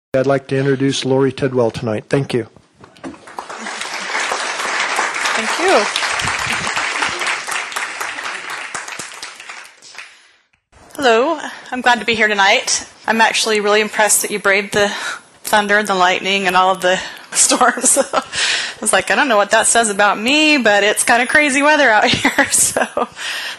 I'd like to introduce Lori Tidwell tonight. Thank you. Thank you. Hello, I'm glad to be here tonight. I'm actually really impressed that you braved the thunder and the lightning and all of the storms. I was like, I don't know what that says about me, but it's kind of crazy weather out here. So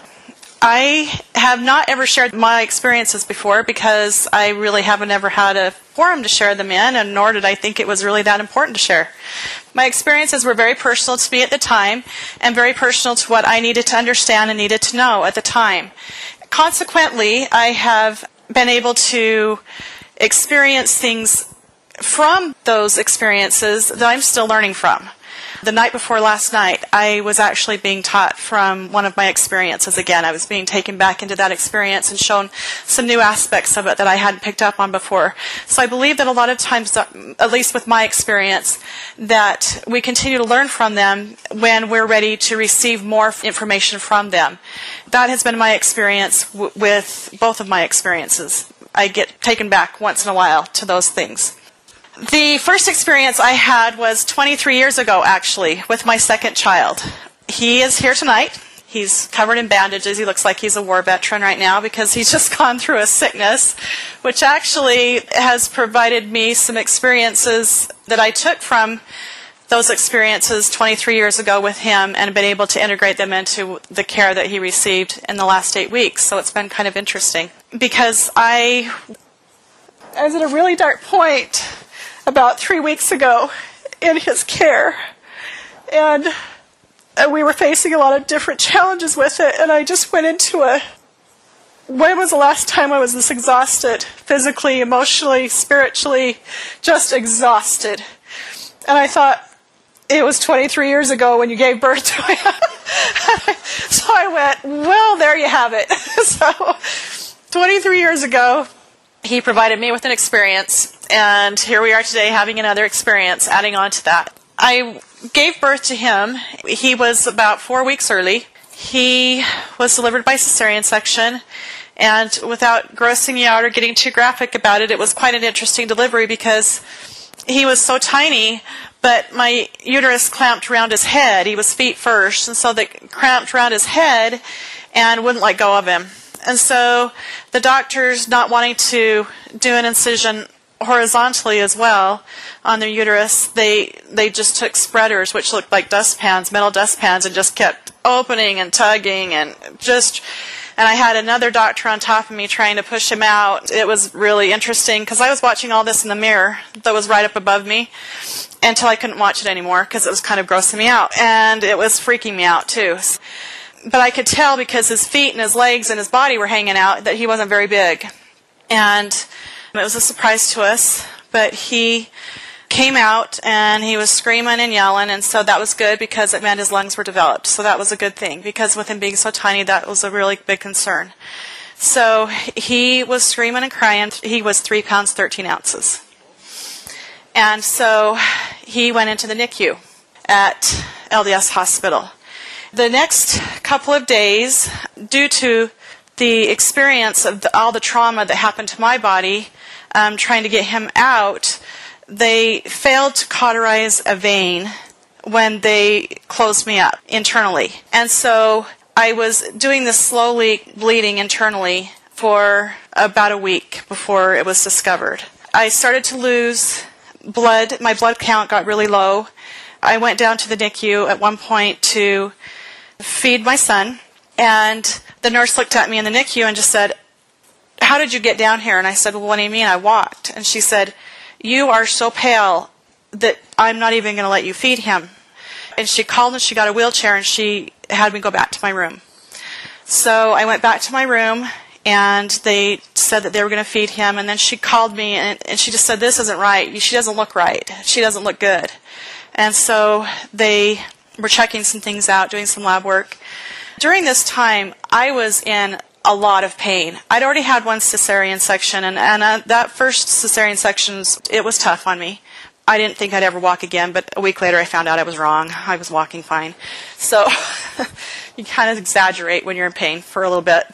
I have not ever shared my experiences before because I really haven't ever had a forum to share them in, and nor did I think it was really that important to share. My experiences were very personal to me at the time and very personal to what I needed to understand and needed to know at the time. Consequently, I have been able to experience things from those experiences that I'm still learning from. The night before last night, I was actually being taught from one of my experiences again. I was being taken back into that experience and shown some new aspects of it that I hadn't picked up on before. So I believe that a lot of times, at least with my experience, that we continue to learn from them when we're ready to receive more information from them. That has been my experience with both of my experiences. I get taken back once in a while to those things. The first experience I had was 23 years ago, actually, with my second child. He is here tonight. He's covered in bandages. He looks like he's a war veteran right now because he's just gone through a sickness, which actually has provided me some experiences that I took from those experiences 23 years ago with him and been able to integrate them into the care that he received in the last 8 weeks. So it's been kind of interesting because I was at a really dark point about 3 weeks ago in his care, and we were facing a lot of different challenges with it, and I just went into when was the last time I was this exhausted, physically, emotionally, spiritually, just exhausted? And I thought, it was 23 years ago when you gave birth to him. So I went, well, there you have it. So 23 years ago, he provided me with an experience, and here we are today having another experience, adding on to that. I gave birth to him. He was about 4 weeks early. He was delivered by cesarean section, and without grossing you out or getting too graphic about it, it was quite an interesting delivery because he was so tiny, but my uterus clamped around his head. He was feet first, and so they clamped around his head and wouldn't let go of him. And so the doctors, not wanting to do an incision horizontally as well on their uterus, they just took spreaders, which looked like dustpans, metal dustpans, and just kept opening and tugging and I had another doctor on top of me trying to push him out. It was really interesting because I was watching all this in the mirror that was right up above me until I couldn't watch it anymore because it was kind of grossing me out, and it was freaking me out too. But I could tell because his feet and his legs and his body were hanging out that he wasn't very big. And it was a surprise to us. But he came out and he was screaming and yelling, and so that was good because it meant his lungs were developed. So that was a good thing because with him being so tiny, that was a really big concern. So he was screaming and crying. He was 3 pounds, 13 ounces. And so he went into the NICU at LDS Hospital. The next couple of days, due to the experience of all the trauma that happened to my body, trying to get him out, they failed to cauterize a vein when they closed me up internally. And so I was doing this slowly bleeding internally for about a week before it was discovered. I started to lose blood. My blood count got really low. I went down to the NICU at one point to feed my son, and the nurse looked at me in the NICU and just said, "How did you get down here?" And I said, "Well, what do you mean? I walked." And she said, "You are so pale that I'm not even going to let you feed him." And she called and she got a wheelchair and she had me go back to my room. So I went back to my room and they said that they were going to feed him, and then she called me and she just said, "This isn't right. She doesn't look right. She doesn't look good." And so they were checking some things out, doing some lab work. During this time, I was in a lot of pain. I'd already had one cesarean section, and that first cesarean section, it was tough on me. I didn't think I'd ever walk again, but a week later I found out I was wrong. I was walking fine. So you kind of exaggerate when you're in pain for a little bit.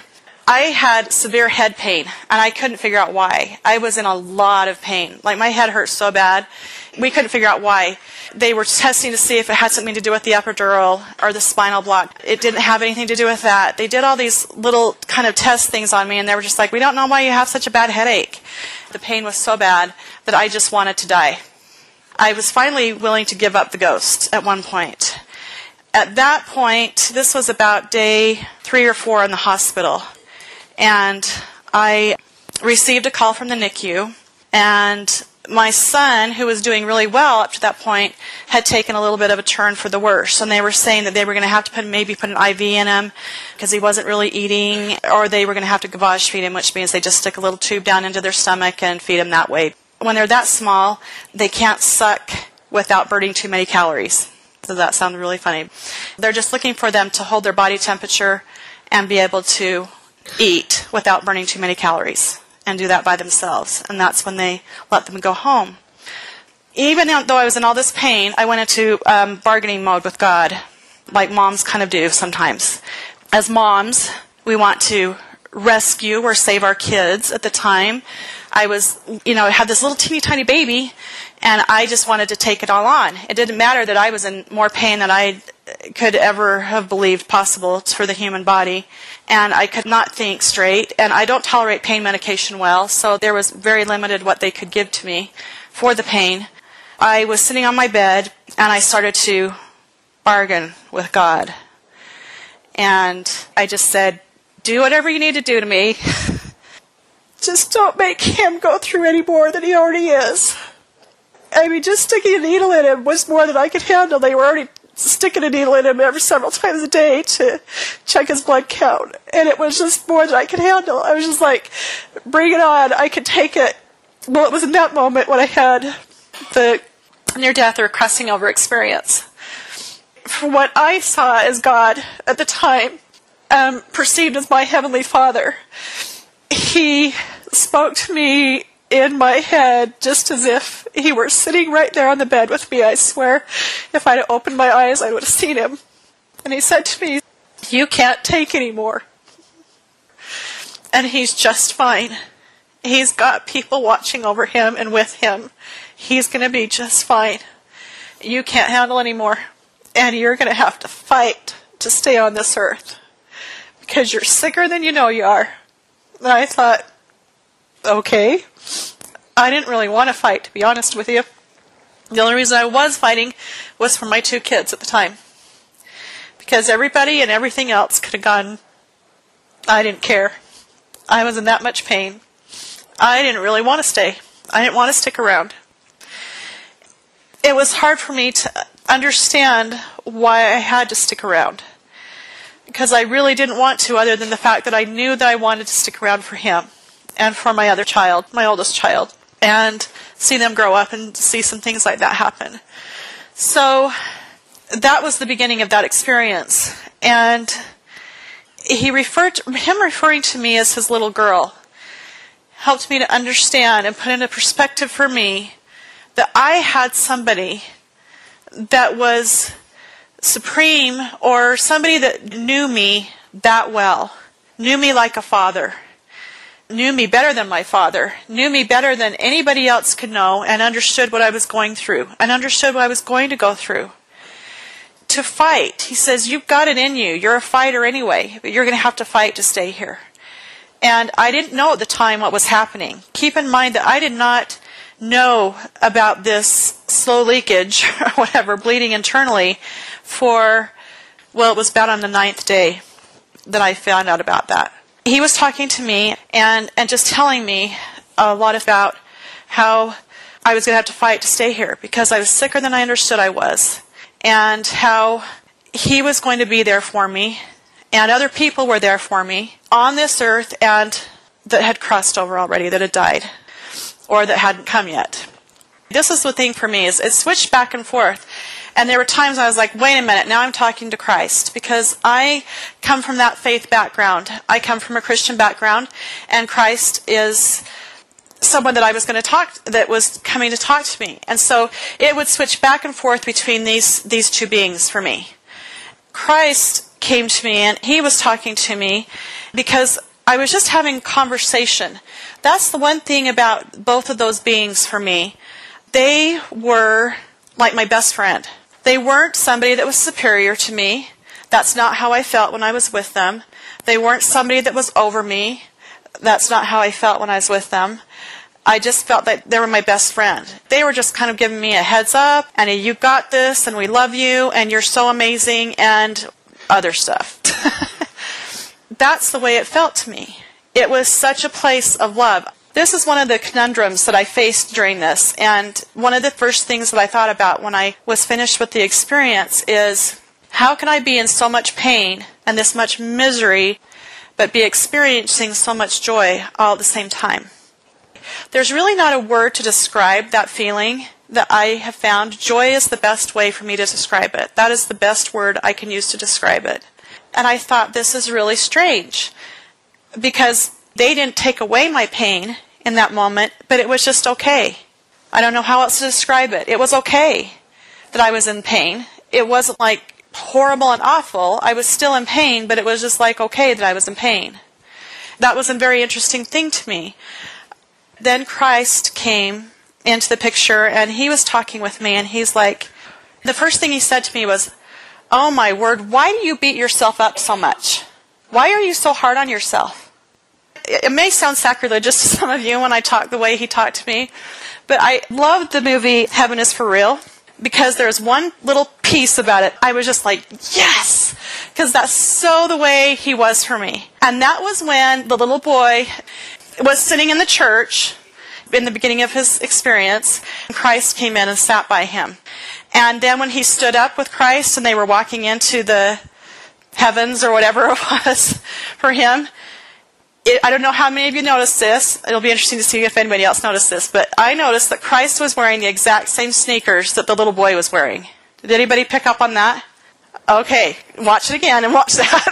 I had severe head pain, and I couldn't figure out why. I was in a lot of pain. Like, my head hurt so bad. We couldn't figure out why. They were testing to see if it had something to do with the epidural or the spinal block. It didn't have anything to do with that. They did all these little kind of test things on me, and they were just like, we don't know why you have such a bad headache. The pain was so bad that I just wanted to die. I was finally willing to give up the ghost at one point. At that point, this was about day 3 or 4 in the hospital. And I received a call from the NICU, and my son, who was doing really well up to that point, had taken a little bit of a turn for the worse. And they were saying that they were going to have to maybe put an IV in him because he wasn't really eating, or they were going to have to gavage feed him, which means they just stick a little tube down into their stomach and feed him that way. When they're that small, they can't suck without burning too many calories. Does that sound really funny? They're just looking for them to hold their body temperature and be able to eat without burning too many calories, and do that by themselves. And that's when they let them go home. Even though I was in all this pain, I went into bargaining mode with God, like moms kind of do sometimes. As moms, we want to rescue or save our kids. At the time, I was, had this little teeny tiny baby, and I just wanted to take it all on. It didn't matter that I was in more pain than I could ever have believed possible for the human body. And I could not think straight. And I don't tolerate pain medication well, so there was very limited what they could give to me for the pain. I was sitting on my bed, and I started to bargain with God. And I just said, do whatever you need to do to me. Just don't make him go through any more than he already is. I mean, just sticking a needle in him was more than I could handle. They were already sticking a needle in him several times a day to check his blood count. And it was just more than I could handle. I was just like, bring it on. I could take it. Well, it was in that moment when I had the near-death or crossing over experience. From what I saw as God at the time, perceived as my Heavenly Father, He spoke to me in my head just as if He were sitting right there on the bed with me. I swear, if I'd opened my eyes, I would have seen Him. And He said to me, you can't take any more. And he's just fine. He's got people watching over him and with him. He's going to be just fine. You can't handle any more. And you're going to have to fight to stay on this earth. Because you're sicker than you know you are. And I thought, okay. I didn't really want to fight, to be honest with you. The only reason I was fighting was for my 2 kids at the time. Because everybody and everything else could have gone, I didn't care. I was in that much pain. I didn't really want to stay. I didn't want to stick around. It was hard for me to understand why I had to stick around. Because I really didn't want to, other than the fact that I knew that I wanted to stick around for him and for my other child, my oldest child, and see them grow up and see some things like that happen. So that was the beginning of that experience. And him referring to me as his little girl helped me to understand and put into perspective for me that I had somebody that was supreme, or somebody that knew me that well, knew me like a father, knew me better than my father, knew me better than anybody else could know, and understood what I was going through, and understood what I was going to go through. To fight, he says, you've got it in you. You're a fighter anyway, but you're going to have to fight to stay here. And I didn't know at the time what was happening. Keep in mind that I did not know about this slow leakage, or whatever, bleeding internally, it was about on the 9th day that I found out about that. He was talking to me and just telling me a lot about how I was going to have to fight to stay here because I was sicker than I understood I was, and how he was going to be there for me, and other people were there for me on this earth and that had crossed over already, that had died, or that hadn't come yet. This is the thing for me, is it switched back and forth. And there were times I was like, wait a minute, now I'm talking to Christ. Because I come from that faith background. I come from a Christian background. And Christ is someone that I was going to that was coming to talk to me. And so it would switch back and forth between these 2 beings for me. Christ came to me, and he was talking to me because I was just having conversation. That's the one thing about both of those beings for me. They were like my best friend. They weren't somebody that was superior to me. That's not how I felt when I was with them. They weren't somebody that was over me. That's not how I felt when I was with them. I just felt that they were my best friend. They were just kind of giving me a heads up, and you got this, and we love you, and you're so amazing, and other stuff. That's the way it felt to me. It was such a place of love. This is one of the conundrums that I faced during this, and one of the first things that I thought about when I was finished with the experience is, how can I be in so much pain and this much misery, but be experiencing so much joy all at the same time? There's really not a word to describe that feeling that I have found. Joy is the best way for me to describe it. That is the best word I can use to describe it. And I thought, this is really strange, because they didn't take away my pain in that moment, but it was just okay. I don't know how else to describe it. It was okay that I was in pain. It wasn't like horrible and awful. I was still in pain, but it was just like okay that I was in pain. That was a very interesting thing to me. Then Christ came into the picture, and he was talking with me, and he's like, the first thing he said to me was, oh my word, why do you beat yourself up so much? Why are you so hard on yourself? It may sound sacrilegious to some of you when I talk the way he talked to me, but I loved the movie Heaven is for Real, because there's one little piece about it. I was just like, yes, because that's so the way he was for me. And that was when the little boy was sitting in the church in the beginning of his experience, and Christ came in and sat by him. And then when he stood up with Christ and they were walking into the heavens or whatever it was for him, I don't know how many of you noticed this. It'll be interesting to see if anybody else noticed this, but I noticed that Christ was wearing the exact same sneakers that the little boy was wearing. Did anybody pick up on that? Okay, watch it again and watch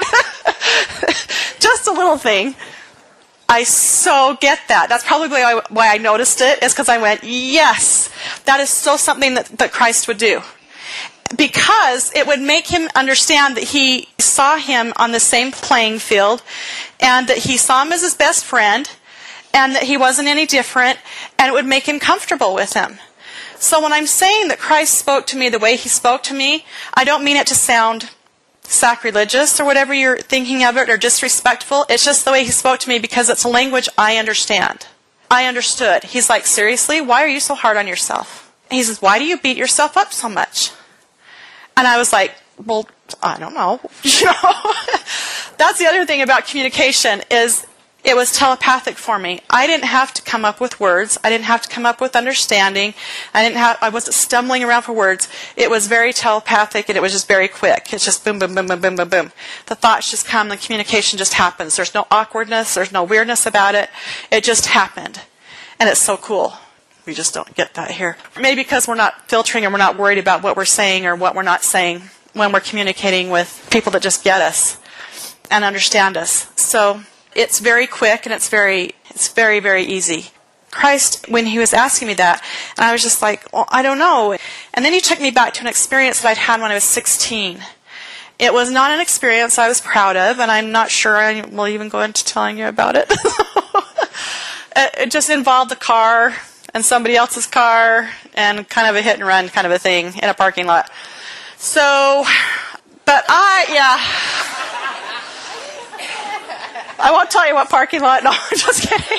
that. Just a little thing. I so get that. That's probably why I noticed it, is because I went, yes, that is so something that Christ would do. Because it would make him understand that he saw him on the same playing field, and that he saw him as his best friend, and that he wasn't any different, and it would make him comfortable with him. So when I'm saying that Christ spoke to me the way he spoke to me, I don't mean it to sound sacrilegious or whatever you're thinking of it, or disrespectful. It's just the way he spoke to me, because it's a language I understand. I understood. He's like, seriously, why are you so hard on yourself? And he says, why do you beat yourself up so much? And I was like, well, I don't know. That's the other thing about communication, is it was telepathic for me. I didn't have to come up with words. I didn't have to come up with understanding. I wasn't stumbling around for words. It was very telepathic, and it was just very quick. It's just boom, boom, boom, boom, boom, boom, boom. The thoughts just come, the communication just happens. There's no awkwardness. There's no weirdness about it. It just happened. And it's so cool. We just don't get that here. Maybe because we're not filtering and we're not worried about what we're saying or what we're not saying when we're communicating with people that just get us and understand us. So it's very quick, and it's very, very easy. Christ, when he was asking me that, and I was just like, well, I don't know. And then he took me back to an experience that I'd had when I was 16. It was not an experience I was proud of, and I'm not sure I will even go into telling you about it. It just involved a car and somebody else's car, and kind of a hit and run kind of a thing in a parking lot. So, but I won't tell you what parking lot. No, I'm just kidding.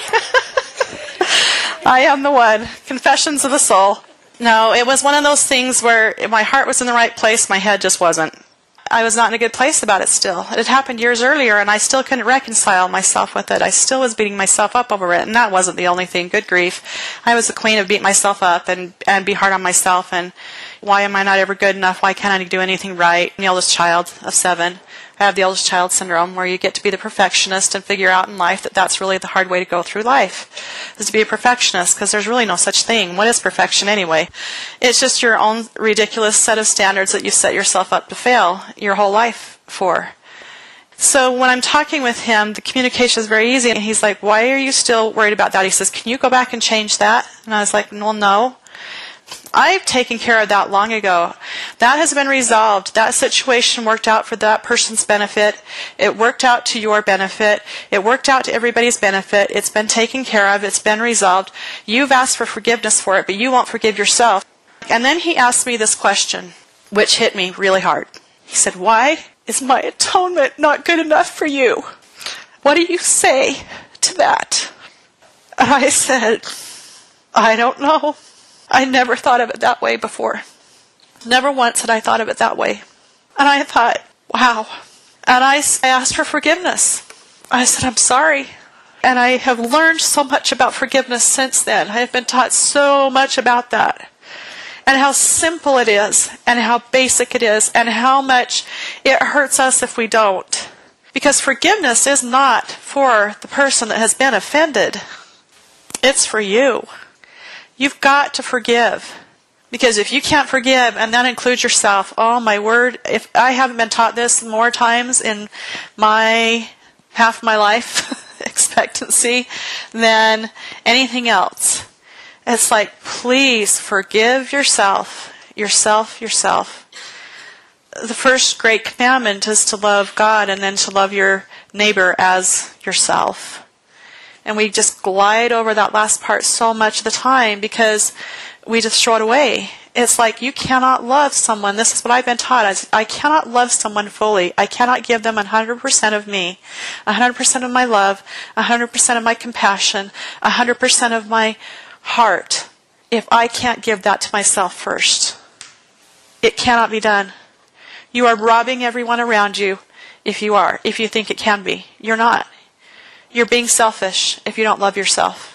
I am the one. Confessions of a soul. No, it was one of those things where my heart was in the right place, my head just wasn't. I was not in a good place about it still. It had happened years earlier, and I still couldn't reconcile myself with it. I still was beating myself up over it, and that wasn't the only thing. Good grief. I was the queen of beating myself up and be hard on myself, and why am I not ever good enough? Why can't I do anything right? I'm the eldest child of 7. I have the eldest child syndrome, where you get to be the perfectionist and figure out in life that that's really the hard way to go through life, is to be a perfectionist, because there's really no such thing. What is perfection anyway? It's just your own ridiculous set of standards that you set yourself up to fail your whole life for. So when I'm talking with him, the communication is very easy, and he's like, why are you still worried about that? He says, can you go back and change that? And I was like, well, no. I've taken care of that long ago. That has been resolved. That situation worked out for that person's benefit. It worked out to your benefit. It worked out to everybody's benefit. It's been taken care of. It's been resolved. You've asked for forgiveness for it, but you won't forgive yourself. And then he asked me this question, which hit me really hard. He said, why is my atonement not good enough for you? What do you say to that? And I said, I don't know. I never thought of it that way before. Never once had I thought of it that way. And I thought, wow. And I asked for forgiveness. I said, I'm sorry. And I have learned so much about forgiveness since then. I have been taught so much about that. And how simple it is, and how basic it is, and how much it hurts us if we don't. Because forgiveness is not for the person that has been offended. It's for you. You've got to forgive. Because if you can't forgive, and that includes yourself, oh my word, if I haven't been taught this more times in my half my life expectancy than anything else. It's like, please forgive yourself. The first great commandment is to love God and then to love your neighbor as yourself. And we just glide over that last part so much of the time because we just throw it away. It's like you cannot love someone. This is what I've been taught. I cannot love someone fully. I cannot give them 100% of me, 100% of my love, 100% of my compassion, 100% of my heart if I can't give that to myself first. It cannot be done. You are robbing everyone around you if you think it can be. You're not. You're being selfish if you don't love yourself.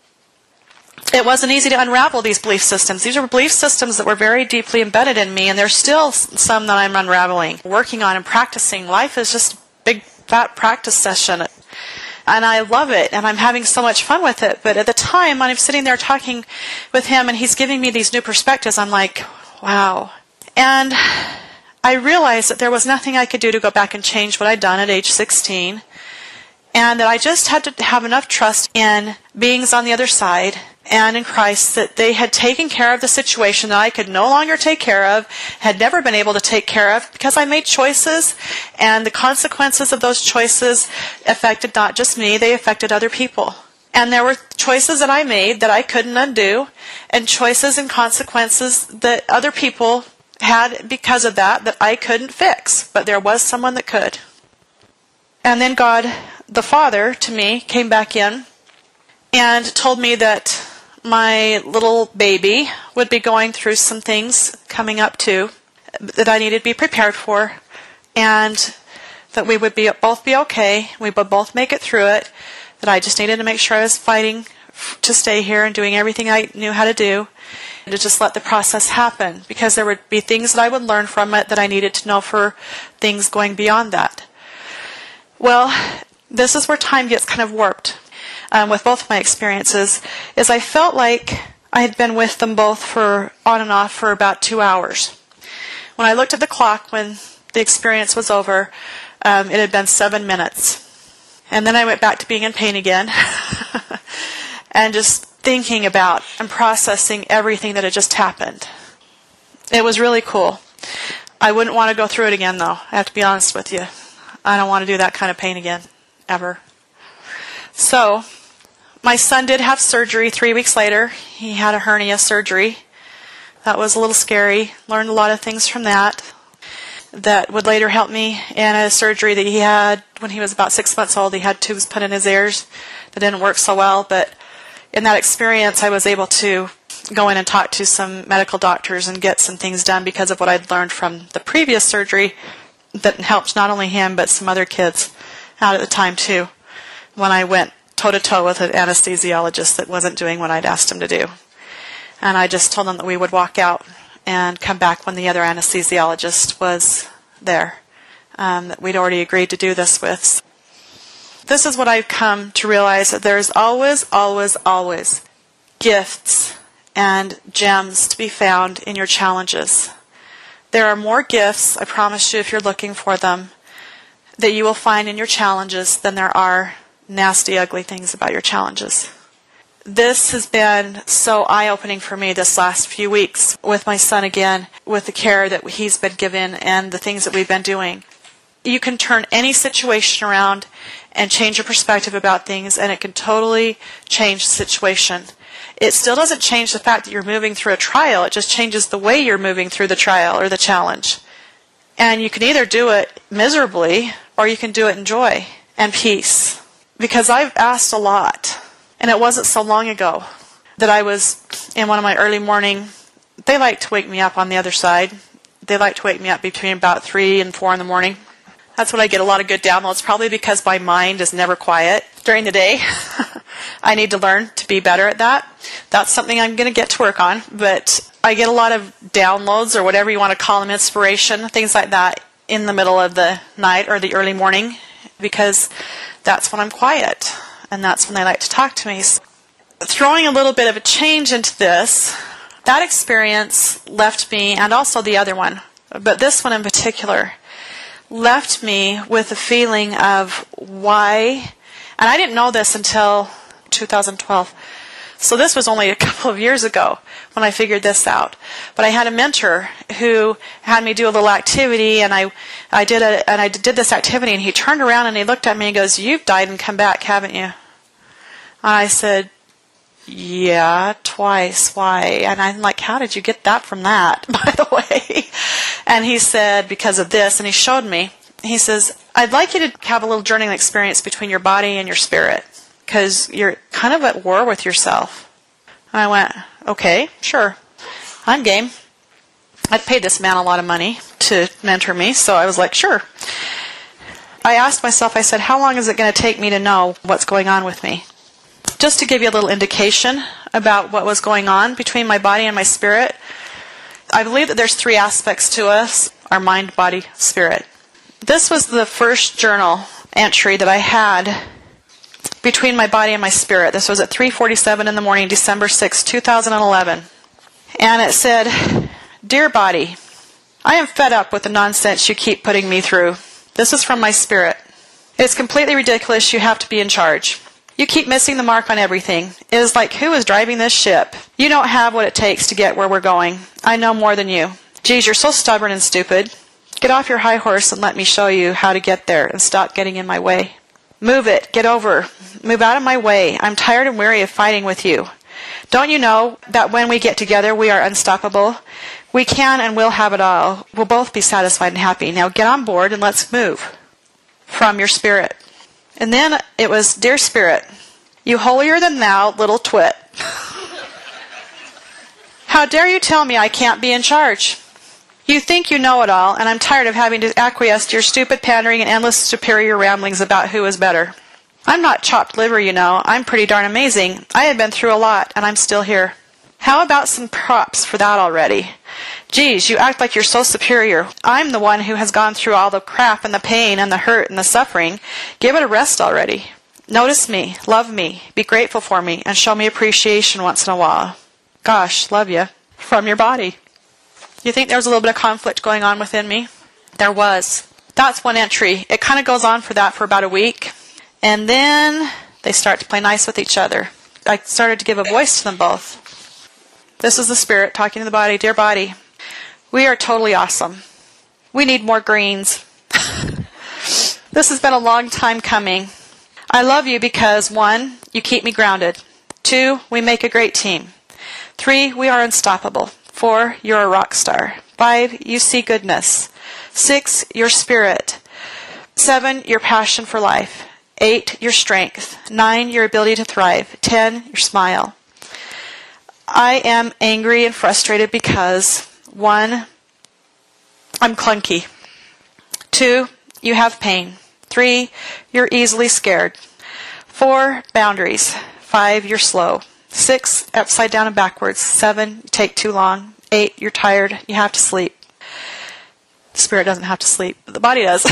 It wasn't easy to unravel these belief systems. These are belief systems that were very deeply embedded in me, and there's still some that I'm unraveling, working on and practicing. Life is just a big, fat practice session. And I love it, and I'm having so much fun with it. But at the time, when I'm sitting there talking with him, and he's giving me these new perspectives, I'm like, wow. And I realized that there was nothing I could do to go back and change what I'd done at age 16, and that I just had to have enough trust in beings on the other side and in Christ that they had taken care of the situation that I could no longer take care of, had never been able to take care of, because I made choices, and the consequences of those choices affected not just me, they affected other people. And there were choices that I made that I couldn't undo, and choices and consequences that other people had because of that I couldn't fix, but there was someone that could. And then God, the Father, to me, came back in and told me that my little baby would be going through some things coming up too that I needed to be prepared for, and that we would both be okay, we would both make it through it, that I just needed to make sure I was fighting to stay here and doing everything I knew how to do, and to just let the process happen, because there would be things that I would learn from it that I needed to know for things going beyond that. Well, this is where time gets kind of warped. With both of my experiences, is I felt like I had been with them both for on and off for about 2 hours. When I looked at the clock when the experience was over, it had been 7 minutes. And then I went back to being in pain again and just thinking about and processing everything that had just happened. It was really cool. I wouldn't want to go through it again, though. I have to be honest with you. I don't want to do that kind of pain again, ever. So, my son did have surgery 3 weeks later. He had a hernia surgery. That was a little scary. Learned a lot of things from that would later help me in a surgery that he had when he was about 6 months old. He had tubes put in his ears that didn't work so well. But in that experience, I was able to go in and talk to some medical doctors and get some things done because of what I'd learned from the previous surgery that helped not only him but some other kids out at the time too, when I went toe-to-toe with an anesthesiologist that wasn't doing what I'd asked him to do. And I just told them that we would walk out and come back when the other anesthesiologist was there, that we'd already agreed to do this with. This is what I've come to realize, that there's always, always, always gifts and gems to be found in your challenges. There are more gifts, I promise you, if you're looking for them, that you will find in your challenges than there are nasty, ugly things about your challenges. This has been so eye-opening for me this last few weeks with my son again, with the care that he's been given and the things that we've been doing. You can turn any situation around and change your perspective about things, and it can totally change the situation. It still doesn't change the fact that you're moving through a trial. It just changes the way you're moving through the trial or the challenge. And you can either do it miserably or you can do it in joy and peace. Because I've asked a lot, and it wasn't so long ago that I was in one of my early morning. They like to wake me up on the other side. They like to wake me up between about 3 and 4 in the morning. That's when I get a lot of good downloads, probably because my mind is never quiet during the day. I need to learn to be better at that. That's something I'm going to get to work on. But I get a lot of downloads, or whatever you want to call them, inspiration, things like that, in the middle of the night or the early morning, because that's when I'm quiet, and that's when they like to talk to me. So, throwing a little bit of a change into this, that experience left me, and also the other one, but this one in particular, left me with a feeling of why, and I didn't know this until 2012. So this was only a couple of years ago when I figured this out. But I had a mentor who had me do a little activity, and I did this activity, and he turned around and he looked at me and goes, "You've died and come back, haven't you?" And I said, "Yeah, twice. Why?" And I'm like, "How did you get that from that, by the way?" And he said, "Because of this." And he showed me. He says, "I'd like you to have a little journaling experience between your body and your spirit, because you're kind of at war with yourself." And I went, "Okay, sure. I'm game." I'd paid this man a lot of money to mentor me, so I was like, sure. I asked myself, I said, how long is it going to take me to know what's going on with me? Just to give you a little indication about what was going on between my body and my spirit, I believe that there's 3 aspects to us: our mind, body, spirit. This was the first journal entry that I had between my body and my spirit. This was at 3:47 in the morning, December 6, 2011. And it said, "Dear body, I am fed up with the nonsense you keep putting me through. This is from my spirit. It's completely ridiculous you have to be in charge. You keep missing the mark on everything. It is like, who is driving this ship? You don't have what it takes to get where we're going. I know more than you. Geez, you're so stubborn and stupid. Get off your high horse and let me show you how to get there, and stop getting in my way. Move it. Get over. Move out of my way. I'm tired and weary of fighting with you. Don't you know that when we get together, we are unstoppable? We can and will have it all. We'll both be satisfied and happy. Now get on board and let's move." From your spirit. And then it was, "Dear Spirit, you holier than thou little twit. How dare you tell me I can't be in charge? You think you know it all, and I'm tired of having to acquiesce to your stupid pandering and endless superior ramblings about who is better. I'm not chopped liver, you know. I'm pretty darn amazing. I have been through a lot, and I'm still here. How about some props for that already? Geez, you act like you're so superior. I'm the one who has gone through all the crap and the pain and the hurt and the suffering. Give it a rest already. Notice me, love me, be grateful for me, and show me appreciation once in a while. Gosh, love you." From your body. You think there was a little bit of conflict going on within me? There was. That's one entry. It kind of goes on for about a week. And then they start to play nice with each other. I started to give a voice to them both. This is the spirit talking to the body. "Dear body, we are totally awesome. We need more greens. This has been a long time coming. I love you because 1, you keep me grounded. 2, we make a great team. 3, we are unstoppable. 4, you're a rock star. 5, you see goodness. 6, your spirit. 7, your passion for life. 8, your strength. 9, your ability to thrive. 10, your smile. I am angry and frustrated because 1, I'm clunky. 2, you have pain. 3, you're easily scared. 4, boundaries. 5, you're slow. 6, upside down and backwards. 7, you take too long. 8, you're tired. You have to sleep. The spirit doesn't have to sleep, but the body does.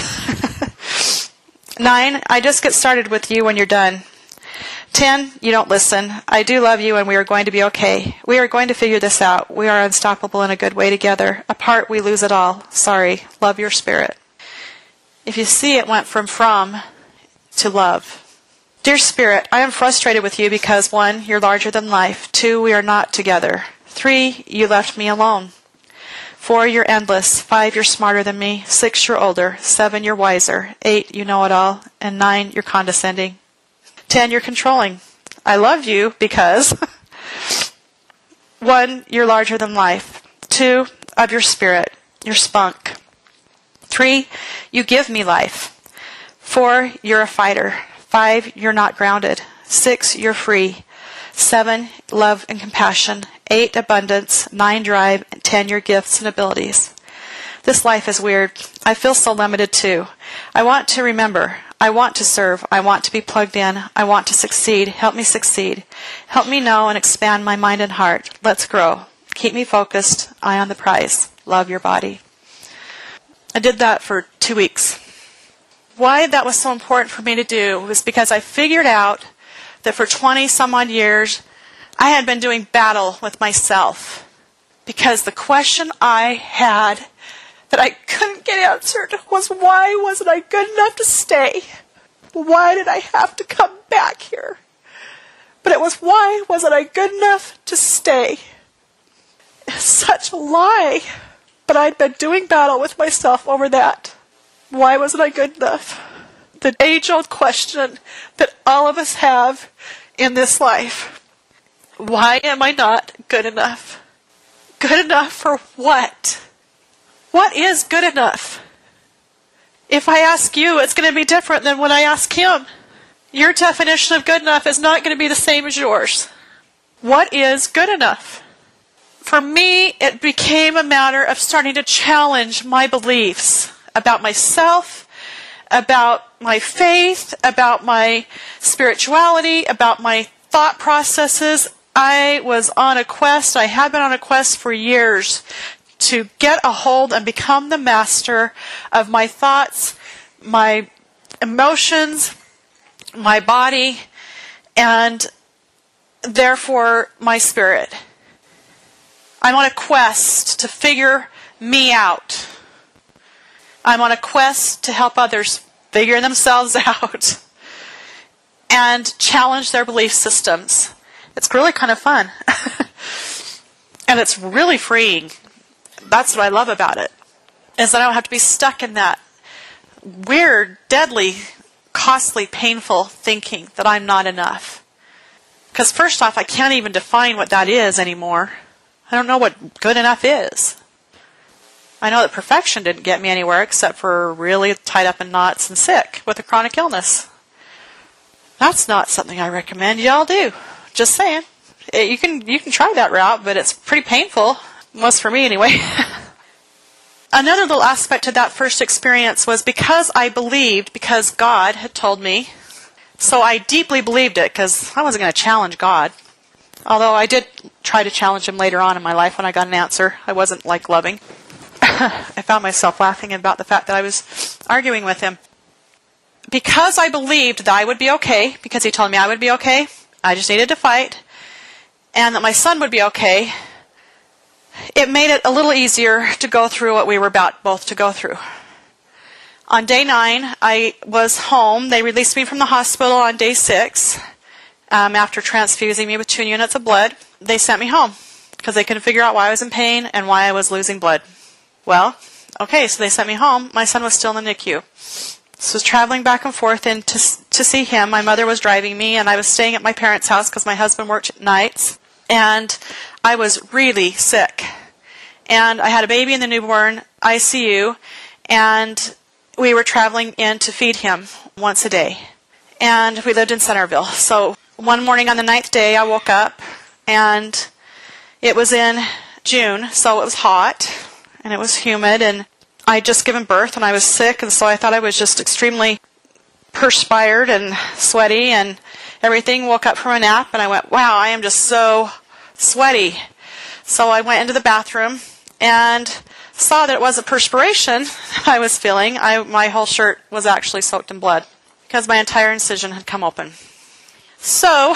9, I just get started with you when you're done. 10, you don't listen. I do love you and we are going to be okay. We are going to figure this out. We are unstoppable in a good way together. Apart, we lose it all. Sorry. Love, your spirit. If you see, it went from to love. Dear Spirit, I am frustrated with you because 1, you're larger than life. 2, we are not together. 3, you left me alone. 4, you're endless. 5, you're smarter than me. 6, you're older. 7, you're wiser. 8, you know it all. And 9, you're condescending. 10, you're controlling. I love you because 1, you're larger than life. 2, of your spirit, your spunk. 3, you give me life. 4, you're a fighter. 5, you're not grounded. 6, you're free. 7, love and compassion. 8, abundance. 9, drive. And 10, your gifts and abilities. This life is weird. I feel so limited too. I want to remember. I want to serve. I want to be plugged in. I want to succeed. Help me succeed. Help me know and expand my mind and heart. Let's grow. Keep me focused. Eye on the prize. Love your body. I did that for 2 weeks. Why that was so important for me to do was because I figured out that for 20 some odd years, I had been doing battle with myself. Because the question I had that I couldn't get answered was, why wasn't I good enough to stay? Why did I have to come back here? But it was, why wasn't I good enough to stay? It's such a lie. But I'd been doing battle with myself over that. Why wasn't I good enough? The age-old question that all of us have in this life. Why am I not good enough? Good enough for what? What is good enough? If I ask you, it's going to be different than when I ask him. Your definition of good enough is not going to be the same as yours. What is good enough? For me, it became a matter of starting to challenge my beliefs about myself, about my faith, about my spirituality, about my thought processes. I was on a quest, I have been on a quest for years to get a hold and become the master of my thoughts, my emotions, my body, and therefore my spirit. I'm on a quest to figure me out. I'm on a quest to help others figure themselves out and challenge their belief systems. It's really kind of fun. And it's really freeing. That's what I love about it, is that I don't have to be stuck in that weird, deadly, costly, painful thinking that I'm not enough. Because first off, I can't even define what that is anymore. I don't know what good enough is. I know that perfection didn't get me anywhere except for really tied up in knots and sick with a chronic illness. That's not something I recommend y'all do. Just saying. You can try that route, but it's pretty painful. Was for me anyway. Another little aspect to that first experience was because God had told me, so I deeply believed it because I wasn't going to challenge God. Although I did try to challenge him later on in my life when I got an answer. I wasn't loving. I found myself laughing about the fact that I was arguing with him. Because I believed that I would be okay, because he told me I would be okay, I just needed to fight, and that my son would be okay, it made it a little easier to go through what we were about both to go through. On day 9, I was home. They released me from the hospital on day 6. After transfusing me with 2 units of blood, they sent me home because they couldn't figure out why I was in pain and why I was losing blood. Well, okay, so they sent me home. My son was still in the NICU. So I was traveling back and forth and to see him. My mother was driving me, and I was staying at my parents' house because my husband worked nights. And I was really sick. And I had a baby in the newborn ICU, and we were traveling in to feed him once a day. And we lived in Centerville. So one morning on the 9th day, I woke up, and it was in June, so it was hot, and it was humid, and I had just given birth, and I was sick, and so I thought I was just extremely perspired and sweaty and everything. Woke up from a nap, and I went, wow, I am just so sweaty. So I went into the bathroom and saw that it wasn't perspiration I was feeling. My whole shirt was actually soaked in blood because my entire incision had come open. So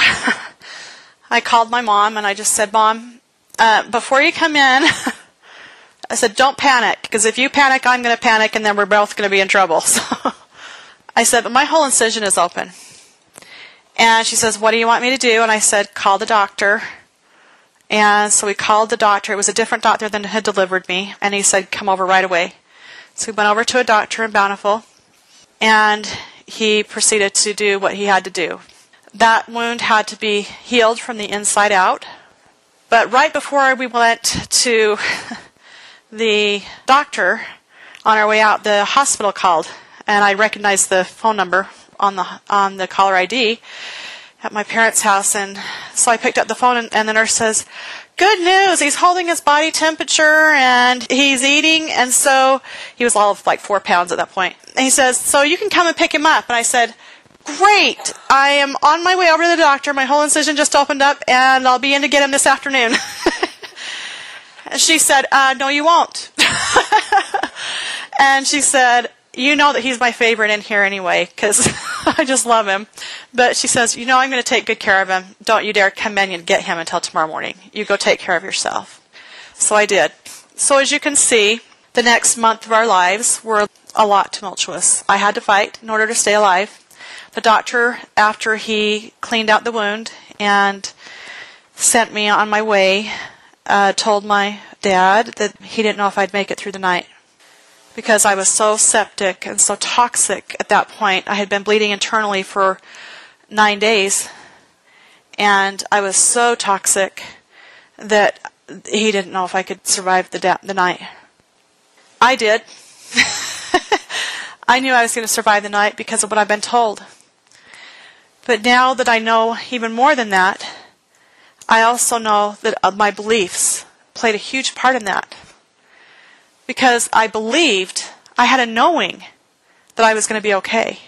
I called my mom, and I just said, Mom, before you come in, I said, don't panic, because if you panic, I'm going to panic, and then we're both going to be in trouble. So I said, but my whole incision is open. And she says, what do you want me to do? And I said, call the doctor. And so we called the doctor. It was a different doctor than had delivered me. And he said, come over right away. So we went over to a doctor in Bountiful. And he proceeded to do what he had to do. That wound had to be healed from the inside out. But right before we went to the doctor, on our way out, the hospital called. And I recognized the phone number on the caller ID at my parents' house. And so I picked up the phone, and the nurse says, good news, he's holding his body temperature and he's eating. And so he was all of like 4 pounds at that point. And he says, so you can come and pick him up. And I said, great, I am on my way over to the doctor. My whole incision just opened up and I'll be in to get him this afternoon. And she said, no, you won't. And she said, you know that he's my favorite in here anyway, because I just love him. But she says, you know I'm going to take good care of him. Don't you dare come in and get him until tomorrow morning. You go take care of yourself. So I did. So as you can see, the next month of our lives were a lot tumultuous. I had to fight in order to stay alive. The doctor, after he cleaned out the wound and sent me on my way, told my dad that he didn't know if I'd make it through the night. Because I was so septic and so toxic at that point. I had been bleeding internally for 9 days. And I was so toxic that he didn't know if I could survive the night. I did. I knew I was going to survive the night because of what I've been told. But now that I know even more than that, I also know that my beliefs played a huge part in that. Because I believed, I had a knowing that I was going to be okay.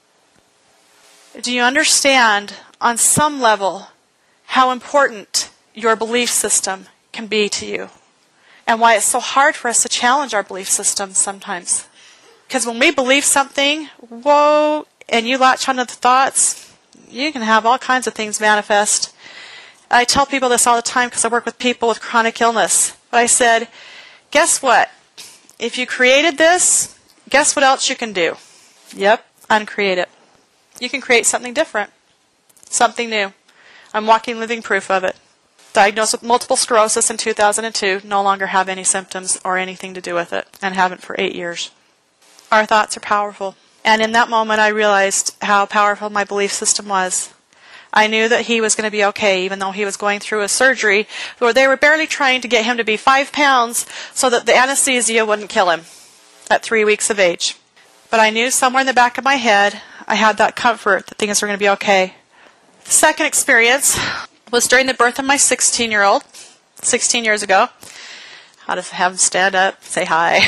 Do you understand on some level how important your belief system can be to you? And why it's so hard for us to challenge our belief system sometimes? Because when we believe something, whoa, and you latch onto the thoughts, you can have all kinds of things manifest. I tell people this all the time because I work with people with chronic illness. But I said, guess what? If you created this, guess what else you can do? Yep, uncreate it. You can create something different, something new. I'm walking living proof of it. Diagnosed with multiple sclerosis in 2002, no longer have any symptoms or anything to do with it, and haven't for 8 years. Our thoughts are powerful. And in that moment, I realized how powerful my belief system was. I knew that he was going to be okay, even though he was going through a surgery where they were barely trying to get him to be 5 pounds so that the anesthesia wouldn't kill him at 3 weeks of age. But I knew somewhere in the back of my head, I had that comfort that things were going to be okay. The second experience was during the birth of my 16-year-old, 16 years ago. How to have him stand up, say hi.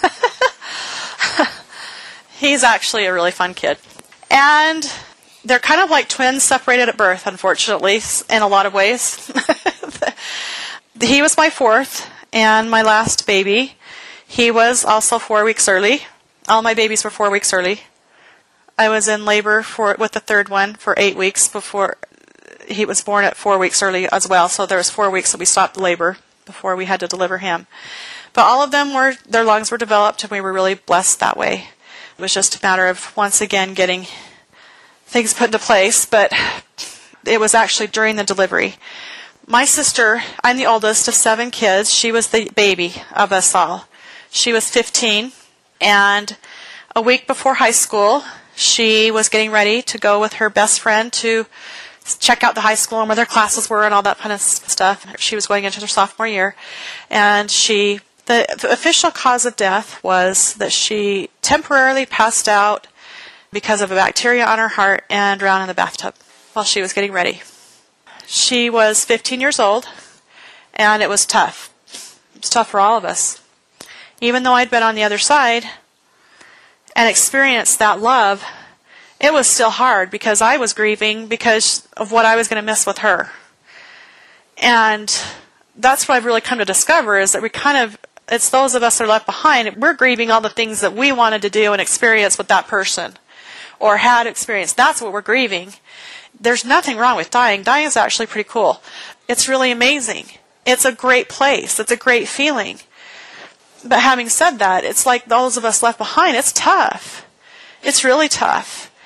He's actually a really fun kid. And they're kind of like twins separated at birth, unfortunately, in a lot of ways. He was my fourth and my last baby. He was also 4 weeks early. All my babies were 4 weeks early. I was in labor with the third one for 8 weeks before he was born at 4 weeks early as well. So there was 4 weeks that we stopped the labor before we had to deliver him. But all of them their lungs were developed, and we were really blessed that way. It was just a matter of, once again, getting things put into place, but it was actually during the delivery. My sister, I'm the oldest of 7 kids. She was the baby of us all. She was 15, and a week before high school, she was getting ready to go with her best friend to check out the high school and where their classes were and all that kind of stuff. She was going into her sophomore year, and the official cause of death was that she temporarily passed out because of a bacteria on her heart and drowned in the bathtub while she was getting ready. She was 15 years old, and it was tough. It was tough for all of us. Even though I'd been on the other side and experienced that love, it was still hard because I was grieving because of what I was going to miss with her. And that's what I've really come to discover, is that it's those of us that are left behind, we're grieving all the things that we wanted to do and experience with that person, or had experienced. That's what we're grieving. There's nothing wrong with dying. Dying is actually pretty cool. It's really amazing. It's a great place. It's a great feeling. But having said that, it's like those of us left behind, it's tough. It's really tough.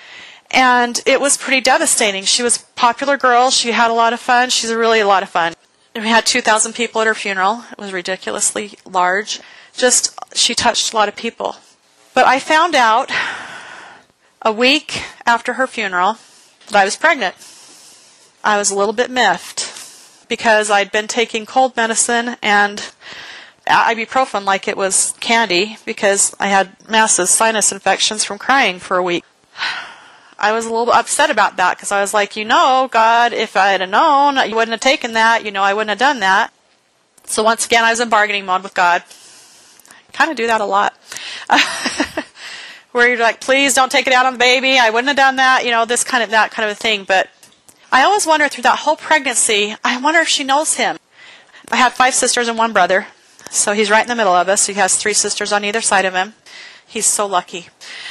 And it was pretty devastating. She was a popular girl. She had a lot of fun. She's really a lot of fun. And we had 2,000 people at her funeral. It was ridiculously large. Just, she touched a lot of people. But I found out a week after her funeral that I was pregnant. I was a little bit miffed because I'd been taking cold medicine and ibuprofen like it was candy because I had massive sinus infections from crying for a week. I was a little upset about that because I was like, God, if I had known, you wouldn't have taken that. I wouldn't have done that. So once again, I was in bargaining mode with God. I kind of do that a lot. Where you're like, please don't take it out on the baby. I wouldn't have done that. That kind of a thing. But I always wonder through that whole pregnancy, I wonder if she knows him. I have 5 sisters and 1 brother. So he's right in the middle of us. He has 3 sisters on either side of him. He's so lucky.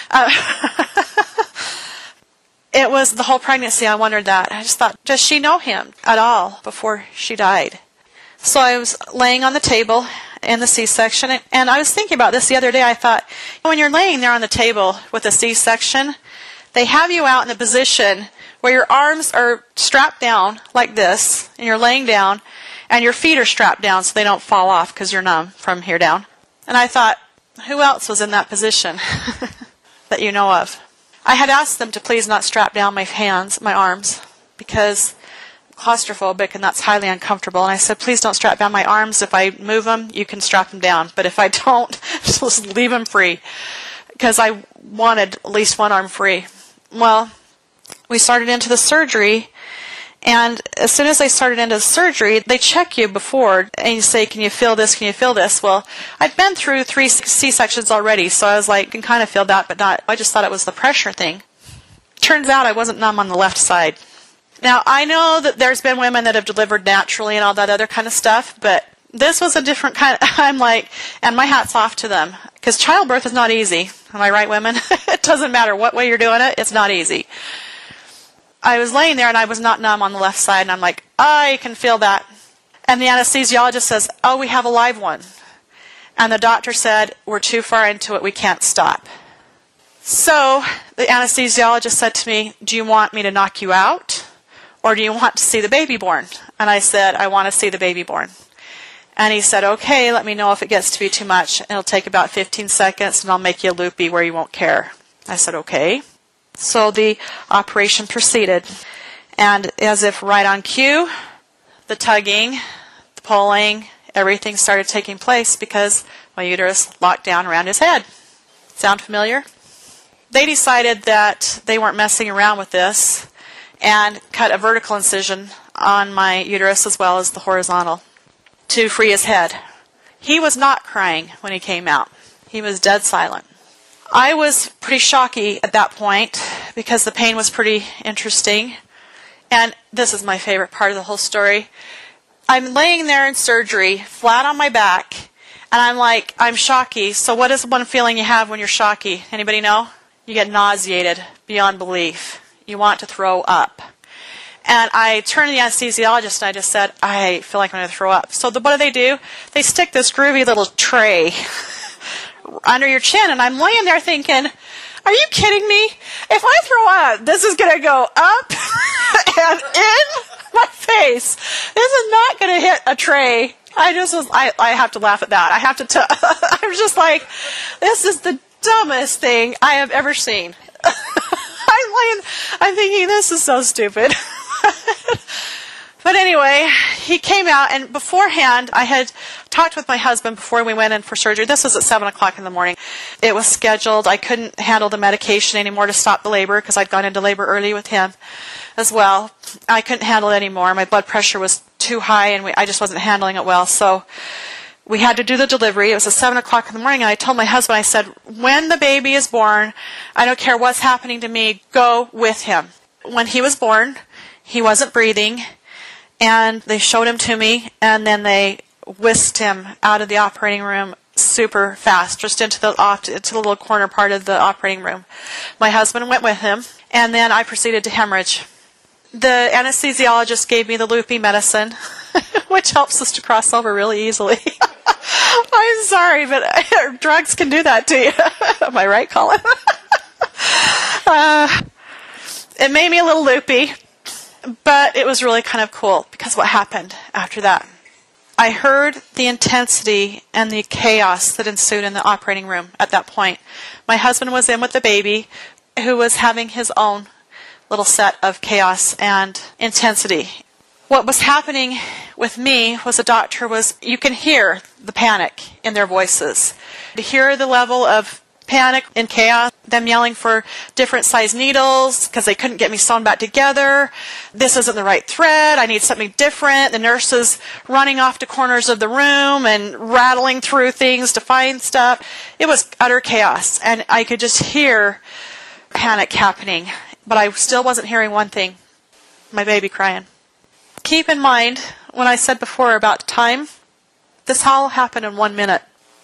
It was the whole pregnancy, I wondered that. I just thought, does she know him at all before she died? So I was laying on the table in the C-section, and I was thinking about this the other day. I thought, when you're laying there on the table with a C-section, they have you out in a position where your arms are strapped down like this, and you're laying down, and your feet are strapped down so they don't fall off because you're numb from here down. And I thought, who else was in that position that you know of? I had asked them to please not strap down my arms, because I'm claustrophobic and that's highly uncomfortable. And I said, please don't strap down my arms. If I move them, you can strap them down. But if I don't, just leave them free, because I wanted at least one arm free. Well, we started into the surgery, and as soon as they started into the surgery, they check you before, and you say, can you feel this, can you feel this? Well, I'd been through 3 C-sections already, so I was like, I can kind of feel that, but not. I just thought it was the pressure thing. Turns out I wasn't numb on the left side. Now, I know that there's been women that have delivered naturally and all that other kind of stuff, but this was a different kind of, I'm like, and my hat's off to them, because childbirth is not easy. Am I right, women? It doesn't matter what way you're doing it, it's not easy. I was laying there and I was not numb on the left side, and I'm like, I can feel that. And the anesthesiologist says, oh, we have a live one. And the doctor said, we're too far into it, we can't stop. So the anesthesiologist said to me, do you want me to knock you out, or do you want to see the baby born? And I said, I want to see the baby born. And he said, okay, let me know if it gets to be too much. It'll take about 15 seconds, and I'll make you loopy where you won't care. I said, okay. So the operation proceeded, and as if right on cue, the tugging, the pulling, everything started taking place because my uterus locked down around his head. Sound familiar? They decided that they weren't messing around with this and cut a vertical incision on my uterus as well as the horizontal to free his head. He was not crying when he came out. He was dead silent. I was pretty shocky at that point because the pain was pretty interesting. And this is my favorite part of the whole story. I'm laying there in surgery, flat on my back, and I'm like, I'm shocky. So what is one feeling you have when you're shocky? Anybody know? You get nauseated beyond belief. You want to throw up. And I turned to the anesthesiologist and I just said, I feel like I'm going to throw up. So what do? They stick this groovy little tray under your chin, and I'm laying there thinking, are you kidding me? If I throw up, this is going to go up and in my face. This is not going to hit a tray. I have to laugh at that. I was just like, this is the dumbest thing I have ever seen. I'm thinking, this is so stupid. But anyway, he came out, and beforehand, I had talked with my husband before we went in for surgery. This was at 7 o'clock in the morning. It was scheduled. I couldn't handle the medication anymore to stop the labor because I'd gone into labor early with him as well. I couldn't handle it anymore. My blood pressure was too high, and I just wasn't handling it well. So we had to do the delivery. It was at 7 o'clock in the morning, and I told my husband, I said, when the baby is born, I don't care what's happening to me, go with him. When he was born, he wasn't breathing. And they showed him to me, and then they whisked him out of the operating room super fast, just into the little corner part of the operating room. My husband went with him, and then I proceeded to hemorrhage. The anesthesiologist gave me the loopy medicine, which helps us to cross over really easily. I'm sorry, but drugs can do that to you. Am I right, Colin? It made me a little loopy, but it was really kind of cool because what happened after that? I heard the intensity and the chaos that ensued in the operating room at that point. My husband was in with the baby, who was having his own little set of chaos and intensity. What was happening with me was you can hear the panic in their voices. To hear the level of panic and chaos, them yelling for different size needles because they couldn't get me sewn back together. This isn't the right thread. I need something different. The nurses running off to corners of the room and rattling through things to find stuff. It was utter chaos, and I could just hear panic happening. But I still wasn't hearing one thing: my baby crying. Keep in mind, when I said before about time, this all happened in 1 minute.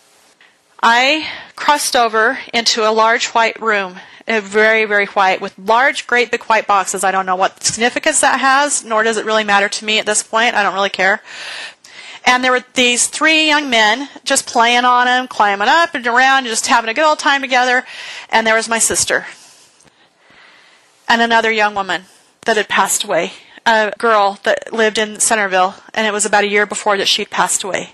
I crossed over into a large white room, very, very white, with large, great big white boxes. I don't know what significance that has, nor does it really matter to me at this point. I don't really care. And there were these 3 young men just playing on them, climbing up and around, just having a good old time together. And there was my sister and another young woman that had passed away, a girl that lived in Centerville, and it was about a year before that she'd passed away.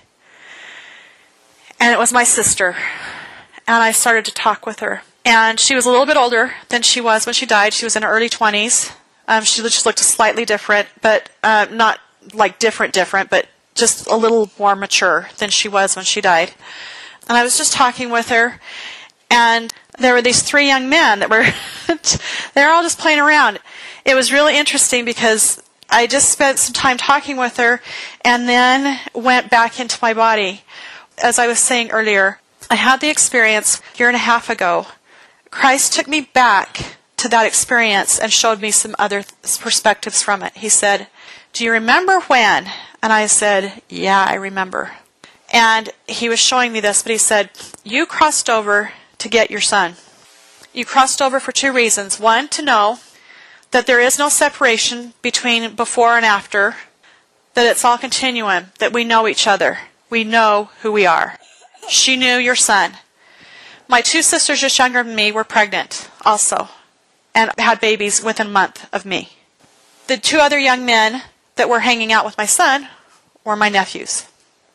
And it was my sister, and I started to talk with her. And she was a little bit older than she was when she died. She was in her early 20s. She just looked slightly different, but not like different, but just a little more mature than she was when she died. And I was just talking with her, and there were these 3 young men that were, they were all just playing around. It was really interesting because I just spent some time talking with her and then went back into my body. As I was saying earlier, I had the experience a year and a half ago. Christ took me back to that experience and showed me some other perspectives from it. He said, "Do you remember when?" And I said, "Yeah, I remember." And he was showing me this, but he said, "You crossed over to get your son. You crossed over for 2 reasons. One, to know that there is no separation between before and after, that it's all continuum, that we know each other. We know who we are. She knew your son." My 2 sisters just younger than me were pregnant also and had babies within a month of me. The 2 other young men that were hanging out with my son were my nephews.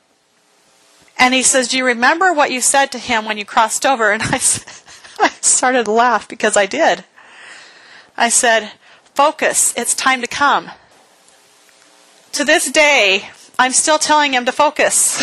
And he says, "Do you remember what you said to him when you crossed over?" And I started to laugh because I did. I said, "Focus, it's time to come." To this day, I'm still telling him to focus.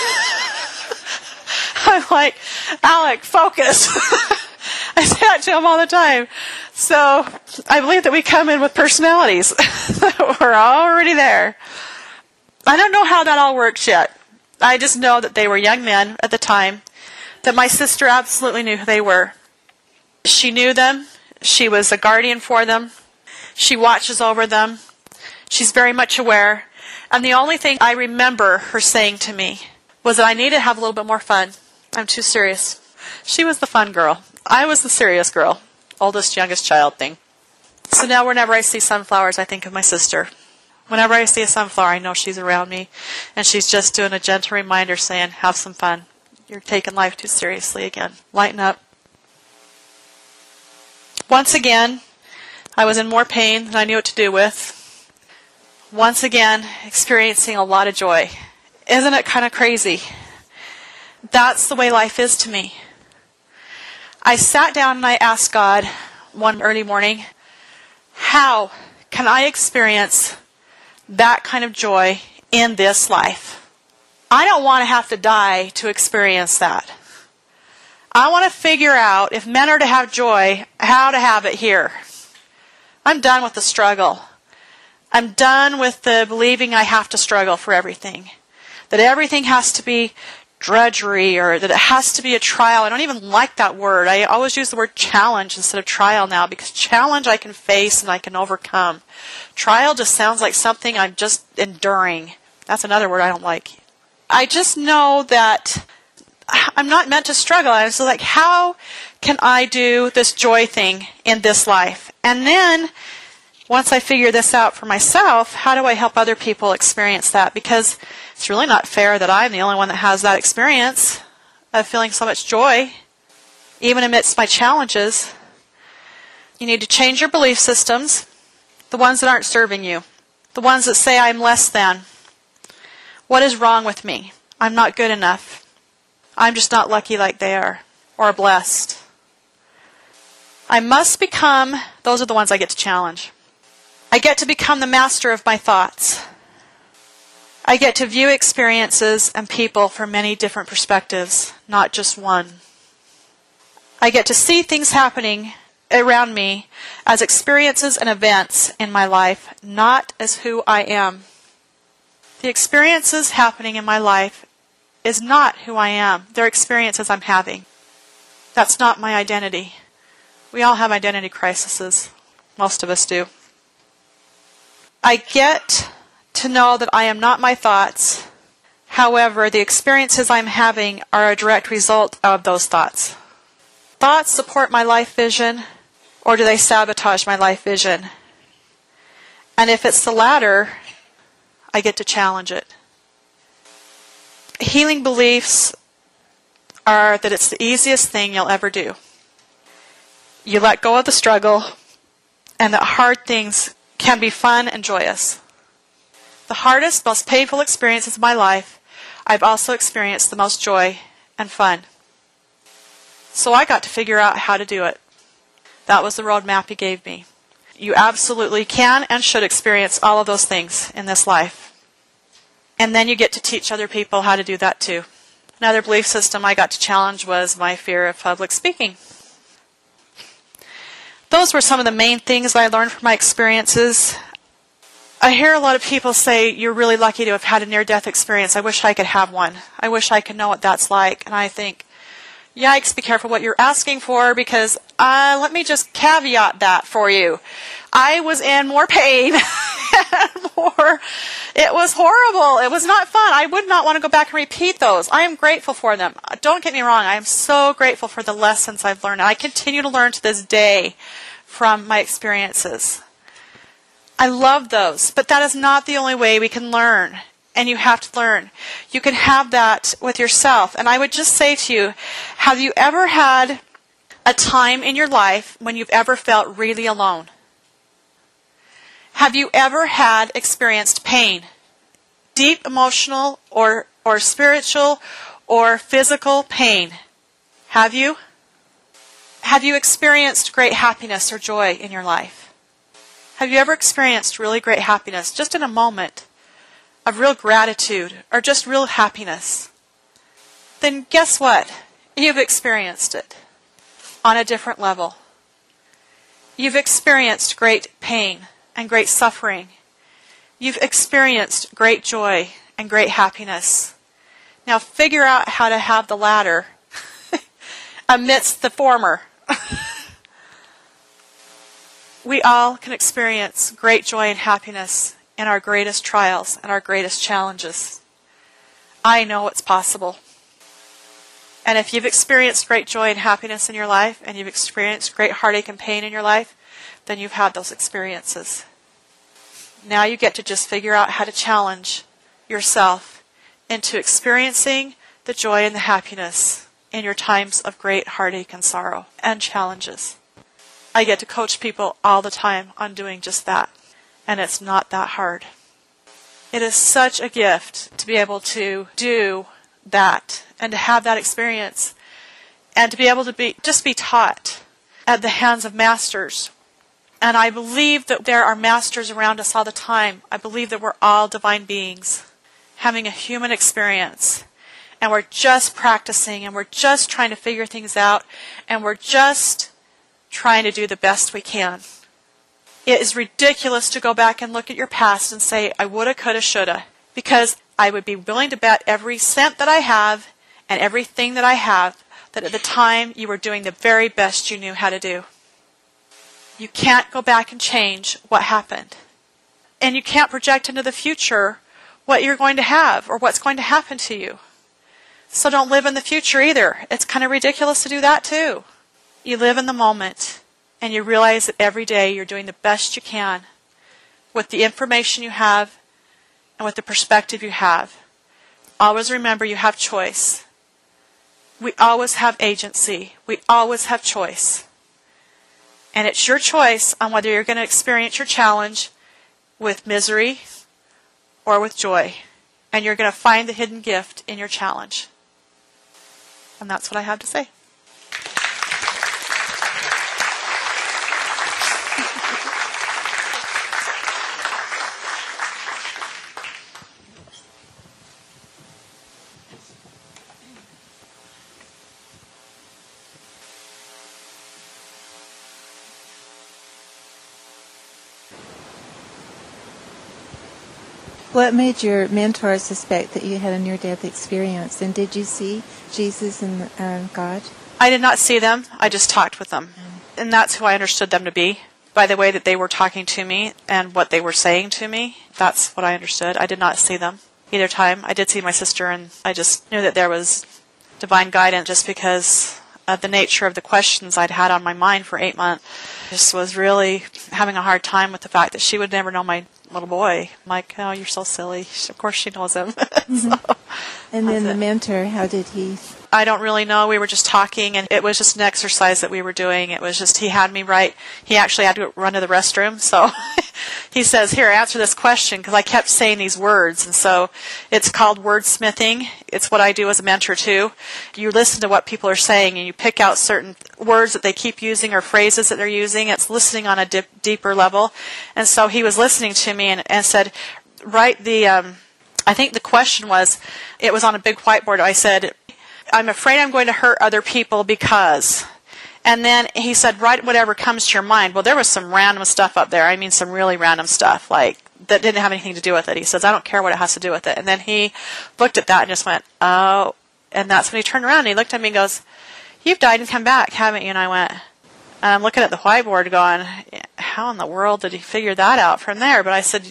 I'm like, "Alec, focus." I say that to him all the time. So I believe that we come in with personalities. We're already there. I don't know how that all works yet. I just know that they were young men at the time, that my sister absolutely knew who they were. She knew them. She was a guardian for them. She watches over them. She's very much aware. And the only thing I remember her saying to me was that I need to have a little bit more fun. I'm too serious. She was the fun girl. I was the serious girl. Oldest, youngest child thing. So now whenever I see sunflowers, I think of my sister. Whenever I see a sunflower, I know she's around me. And she's just doing a gentle reminder saying, "Have some fun. You're taking life too seriously again. Lighten up." Once again, I was in more pain than I knew what to do with. Once again, experiencing a lot of joy. Isn't it kind of crazy? That's the way life is to me. I sat down and I asked God one early morning, how can I experience that kind of joy in this life? I don't want to have to die to experience that. I want to figure out, if men are to have joy, how to have it here. I'm done with the struggle. I'm done with the believing I have to struggle for everything. That everything has to be drudgery, or that it has to be a trial. I don't even like that word. I always use the word challenge instead of trial now, because challenge I can face and I can overcome. Trial just sounds like something I'm just enduring. That's another word I don't like. I just know that I'm not meant to struggle. I was like, how can I do this joy thing in this life? And then, once I figure this out for myself, how do I help other people experience that? Because it's really not fair that I'm the only one that has that experience of feeling so much joy, even amidst my challenges. You need to change your belief systems, the ones that aren't serving you, the ones that say I'm less than. What is wrong with me? I'm not good enough. I'm just not lucky like they are, or blessed. I must become, those are the ones I get to challenge. I get to become the master of my thoughts. I get to view experiences and people from many different perspectives, not just one. I get to see things happening around me as experiences and events in my life, not as who I am. The experiences happening in my life is not who I am. They're experiences I'm having. That's not my identity. We all have identity crises. Most of us do. I get to know that I am not my thoughts. However, the experiences I'm having are a direct result of those thoughts. Thoughts support my life vision, or do they sabotage my life vision? And if it's the latter, I get to challenge it. Healing beliefs are that it's the easiest thing you'll ever do. You let go of the struggle, and that hard things can be fun and joyous. The hardest, most painful experiences of my life, I've also experienced the most joy and fun. So I got to figure out how to do it. That was the roadmap he gave me. You absolutely can and should experience all of those things in this life. And then you get to teach other people how to do that too. Another belief system I got to challenge was my fear of public speaking. Those were some of the main things I learned from my experiences. I hear a lot of people say, you're really lucky to have had a near-death experience. I wish I could have one. I wish I could know what that's like. And I think, yikes, be careful what you're asking for, because let me just caveat that for you. I was in more pain. It was horrible. It was not fun. I would not want to go back and repeat those. I am grateful for them. Don't get me wrong. I am so grateful for the lessons I've learned. And I continue to learn to this day from my experiences. I love those, but that is not the only way we can learn. And you have to learn. You can have that with yourself. And I would just say to you, have you ever had a time in your life when you've ever felt really alone? Have you ever experienced pain? Deep emotional or spiritual or physical pain? Have you? Have you experienced great happiness or joy in your life? Have you ever experienced really great happiness, just in a moment of real gratitude or just real happiness? Then guess what? You've experienced it on a different level. You've experienced great pain and great suffering. You've experienced great joy and great happiness. Now figure out how to have the latter amidst the former. We all can experience great joy and happiness in our greatest trials and our greatest challenges. I know it's possible. And if you've experienced great joy and happiness in your life, and you've experienced great heartache and pain in your life, then you've had those experiences. Now you get to just figure out how to challenge yourself into experiencing the joy and the happiness in your times of great heartache and sorrow and challenges. I get to coach people all the time on doing just that. And it's not that hard. It is such a gift to be able to do that and to have that experience and to be able to just be taught at the hands of masters. And I believe that there are masters around us all the time. I believe that we're all divine beings having a human experience. And we're just practicing and we're just trying to figure things out and we're just trying to do the best we can. It is ridiculous to go back and look at your past and say, I woulda, coulda, shoulda, because I would be willing to bet every cent that I have and everything that I have that at the time you were doing the very best you knew how to do. You can't go back and change what happened. And you can't project into the future what you're going to have or what's going to happen to you. So don't live in the future either. It's kind of ridiculous to do that too. You live in the moment, and you realize that every day you're doing the best you can with the information you have and with the perspective you have. Always remember you have choice. We always have agency. We always have choice. And it's your choice on whether you're going to experience your challenge with misery or with joy. And you're going to find the hidden gift in your challenge. And that's what I have to say. What made your mentor suspect that you had a near-death experience? And did you see Jesus and God? I did not see them. I just talked with them. And that's who I understood them to be. By the way that they were talking to me and what they were saying to me, that's what I understood. I did not see them either time. I did see my sister, and I just knew that there was divine guidance just because of the nature of the questions I'd had on my mind for 8 months. I just was really having a hard time with the fact that she would never know my little boy. I'm like, oh, you're so silly. Of course she knows him. Mm-hmm. So, and then the mentor, how did he? I don't really know. We were just talking, and it was just an exercise that we were doing. It was just, he had me write. He actually had to run to the restroom, so he says, here, answer this question, because I kept saying these words. And so it's called wordsmithing. It's what I do as a mentor, too. You listen to what people are saying, and you pick out certain words that they keep using or phrases that they're using. It's listening on a deeper level. And so he was listening to me and said, write the, I think the question was, it was on a big whiteboard. I said, I'm afraid I'm going to hurt other people because. And then he said, write whatever comes to your mind. Well, there was some random stuff up there. I mean, some really random stuff, like, that didn't have anything to do with it. He says, I don't care what it has to do with it. And then he looked at that and just went, oh. And that's when he turned around and he looked at me and goes, you've died and come back, haven't you? And I went, and I'm looking at the whiteboard going, how in the world did he figure that out from there? But I said,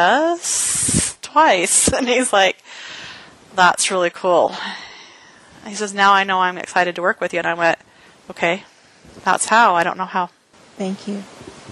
yes, twice. And he's like, that's really cool. He says, now I know I'm excited to work with you. And I went, okay, that's how. I don't know how. Thank you.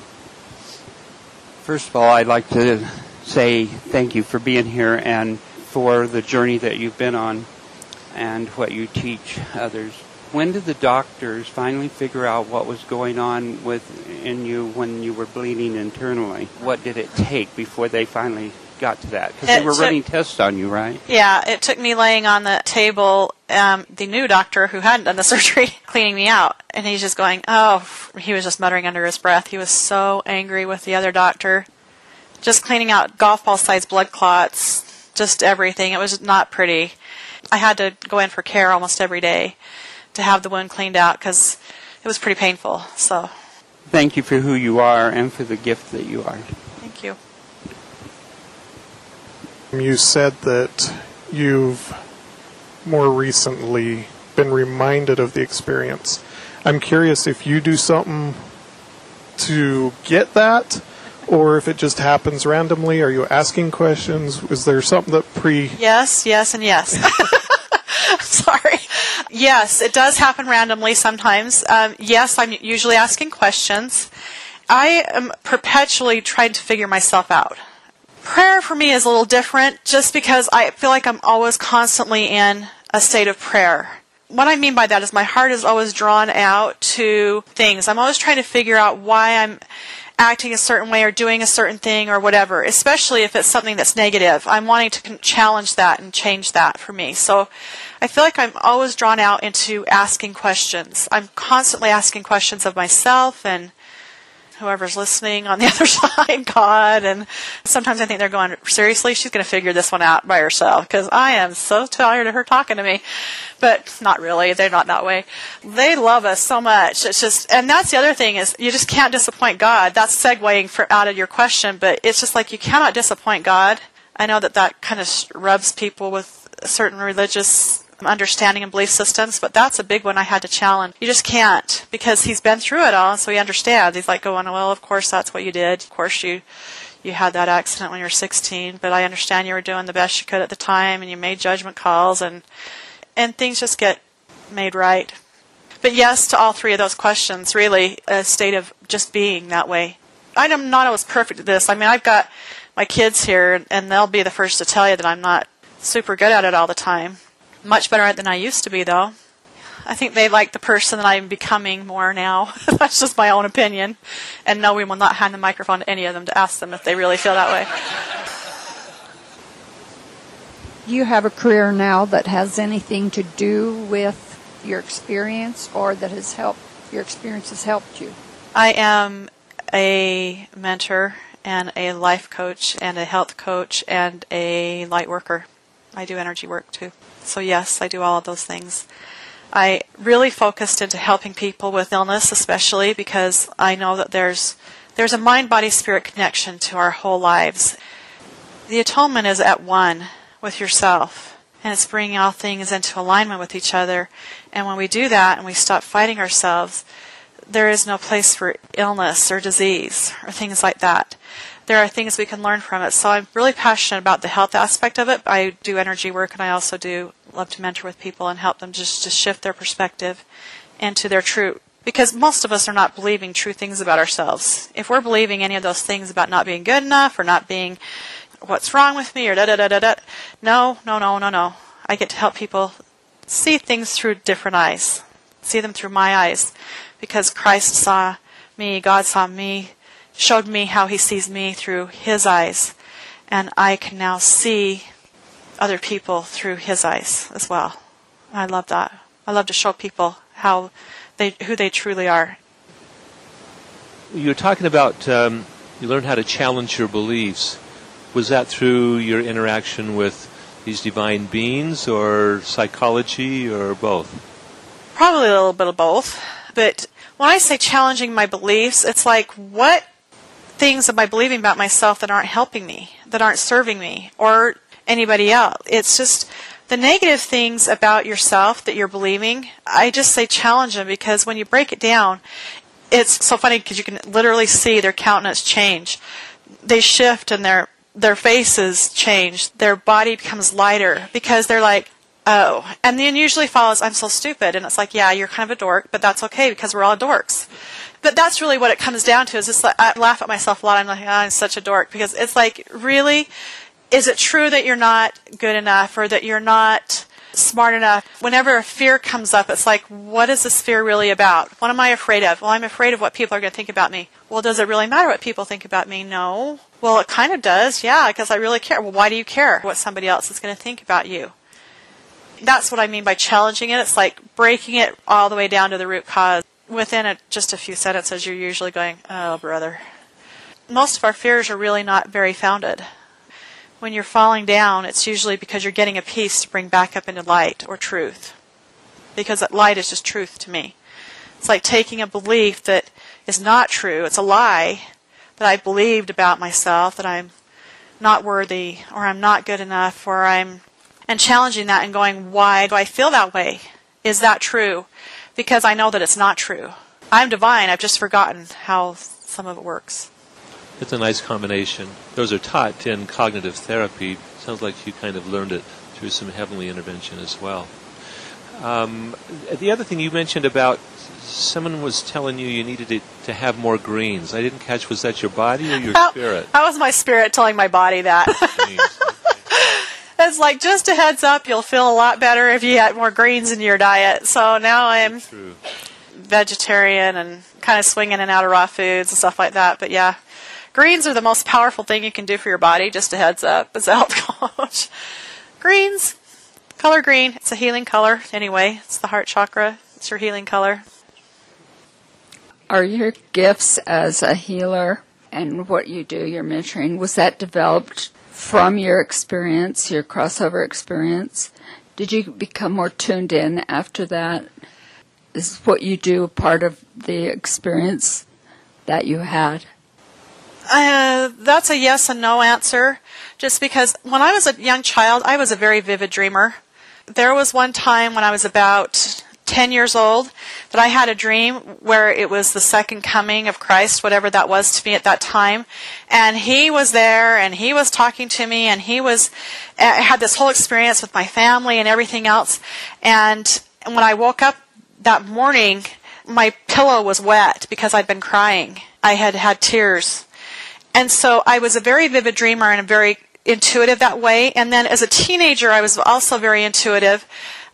First of all, I'd like to say thank you for being here and for the journey that you've been on and what you teach others. When did the doctors finally figure out what was going on in you when you were bleeding internally? What did it take before they finally got to that? Because they were running tests on you, right? Yeah, it took me laying on the table, the new doctor who hadn't done the surgery cleaning me out. And he's just going, oh, he was just muttering under his breath. He was so angry with the other doctor. Just cleaning out golf ball-sized blood clots, just everything. It was not pretty. I had to go in for care almost every day to have the wound cleaned out because it was pretty painful. So, thank you for who you are and for the gift that you are. Thank you. You said that you've more recently been reminded of the experience. I'm curious if you do something to get that, or if it just happens randomly. Are you asking questions? Is there something that Yes, and yes. Sorry. Yes, it does happen randomly sometimes. Yes, I'm usually asking questions. I am perpetually trying to figure myself out. Prayer for me is a little different just because I feel like I'm always constantly in a state of prayer. What I mean by that is my heart is always drawn out to things. I'm always trying to figure out why I'm acting a certain way or doing a certain thing or whatever, especially if it's something that's negative. I'm wanting to challenge that and change that for me. So I feel like I'm always drawn out into asking questions. I'm constantly asking questions of myself and whoever's listening on the other side, God, and sometimes I think they're going, seriously, she's going to figure this one out by herself because I am so tired of her talking to me. But not really. They're not that way. They love us so much. It's just, and that's the other thing is you just can't disappoint God. That's segueing out of your question, but it's just like you cannot disappoint God. I know that kind of rubs people with certain religious understanding and belief systems, but that's a big one I had to challenge. You just can't, because he's been through it all, so he understands. He's like going, well, of course that's what you did. Of course you had that accident when you were 16, but I understand you were doing the best you could at the time, and you made judgment calls, and things just get made right. But yes to all three of those questions, really, a state of just being that way. I'm not always perfect at this. I mean, I've got my kids here, and they'll be the first to tell you that I'm not super good at it all the time. Much better at it than I used to be, though. I think they like the person that I'm becoming more now. That's just my own opinion. And no, we will not hand the microphone to any of them to ask them if they really feel that way. You have a career now that has anything to do with your experience, or that has helped, your experience has helped you? I am a mentor and a life coach and a health coach and a light worker. I do energy work too. So yes, I do all of those things. I really focused into helping people with illness, especially because I know that there's a mind-body-spirit connection to our whole lives. The atonement is at one with yourself, and it's bringing all things into alignment with each other. And when we do that and we stop fighting ourselves, there is no place for illness or disease or things like that. There are things we can learn from it. So I'm really passionate about the health aspect of it. I do energy work, and I also do love to mentor with people and help them just to shift their perspective into their true. Because most of us are not believing true things about ourselves. If we're believing any of those things about not being good enough or not being what's wrong with me or da-da-da-da-da, no. I get to help people see things through different eyes. See them through my eyes. Because Christ saw me, God saw me, showed me how He sees me through His eyes. And I can now see other people through His eyes as well. I love that. I love to show people who they truly are. You were talking about you learned how to challenge your beliefs. Was that through your interaction with these divine beings, or psychology, or both? Probably a little bit of both. But when I say challenging my beliefs, it's like, what things am I believing about myself that aren't helping me, that aren't serving me, or anybody else? It's just the negative things about yourself that you're believing. I just say challenge them, because when you break it down, it's so funny because you can literally see their countenance change. They shift, and their faces change. Their body becomes lighter because they're like, oh. And then usually follows, I'm so stupid. And it's like, yeah, you're kind of a dork, but that's okay because we're all dorks. But that's really what it comes down to. Is just like, I laugh at myself a lot. I'm like, oh, I'm such a dork. Because it's like, really, is it true that you're not good enough, or that you're not smart enough? Whenever a fear comes up, it's like, what is this fear really about? What am I afraid of? Well, I'm afraid of what people are going to think about me. Well, does it really matter what people think about me? No. Well, it kind of does, yeah, because I really care. Well, why do you care what somebody else is going to think about you? That's what I mean by challenging it. It's like breaking it all the way down to the root cause. Within just a few sentences, you're usually going, oh, brother. Most of our fears are really not very founded. When you're falling down, it's usually because you're getting a piece to bring back up into light or truth. Because that light is just truth to me. It's like taking a belief that is not true. It's a lie that I believed about myself, that I'm not worthy, or I'm not good enough, and challenging that and going, why do I feel that way? Is that true? Because I know that it's not true. I'm divine. I've just forgotten how some of it works. It's a nice combination. Those are taught in cognitive therapy. Sounds like you kind of learned it through some heavenly intervention as well. The other thing you mentioned about someone was telling you needed to have more greens. I didn't catch, was that your body or your spirit? That was my spirit telling my body that. It's like, just a heads up, you'll feel a lot better if you had more greens in your diet. So now I'm vegetarian and kind of swinging in and out of raw foods and stuff like that. But yeah, greens are the most powerful thing you can do for your body, just a heads up, as a health coach. Greens, color green, it's a healing color anyway. It's the heart chakra, it's your healing color. Are your gifts as a healer and what you do, your mentoring, was that developed from your experience, your crossover experience? Did you become more tuned in after that? Is what you do part of the experience that you had? That's a yes and no answer. Just because when I was a young child, I was a very vivid dreamer. There was one time when I was about 10 years old that I had a dream where it was the second coming of Christ, whatever that was to me at that time. And He was there, and He was talking to me, and I had this whole experience with my family and everything else. And when I woke up that morning, my pillow was wet because I'd been crying. I had had tears. And so I was a very vivid dreamer and very intuitive that way. And then as a teenager, I was also very intuitive.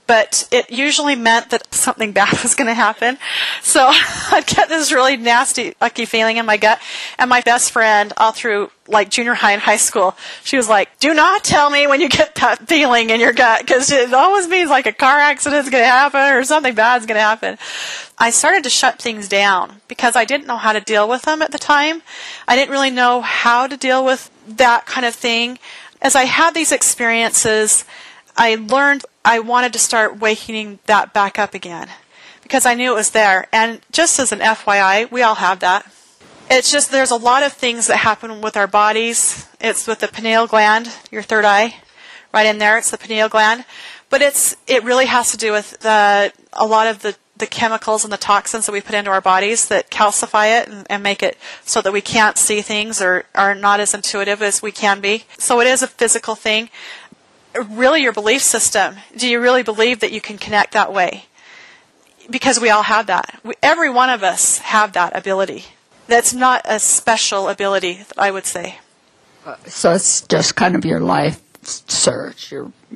but it usually meant that something bad was going to happen. So I'd get this really nasty, icky feeling in my gut. And my best friend, all through like junior high and high school, she was like, "Do not tell me when you get that feeling in your gut, because it always means like a car accident is going to happen or something bad is going to happen." I started to shut things down because I didn't know how to deal with them at the time. I didn't really know how to deal with that kind of thing. As I had these experiences, I learned I wanted to start waking that back up again because I knew it was there. And just as an FYI, we all have that. It's just there's a lot of things that happen with our bodies. It's with the pineal gland, your third eye, right in there. It's the pineal gland. But it really has to do with a lot of the chemicals and the toxins that we put into our bodies that calcify it and make it so that we can't see things or are not as intuitive as we can be. So it is a physical thing. Really, your belief system. Do you really believe that you can connect that way? Because we all have that. Every one of us have that ability. That's not a special ability, I would say. So it's just kind of your life search.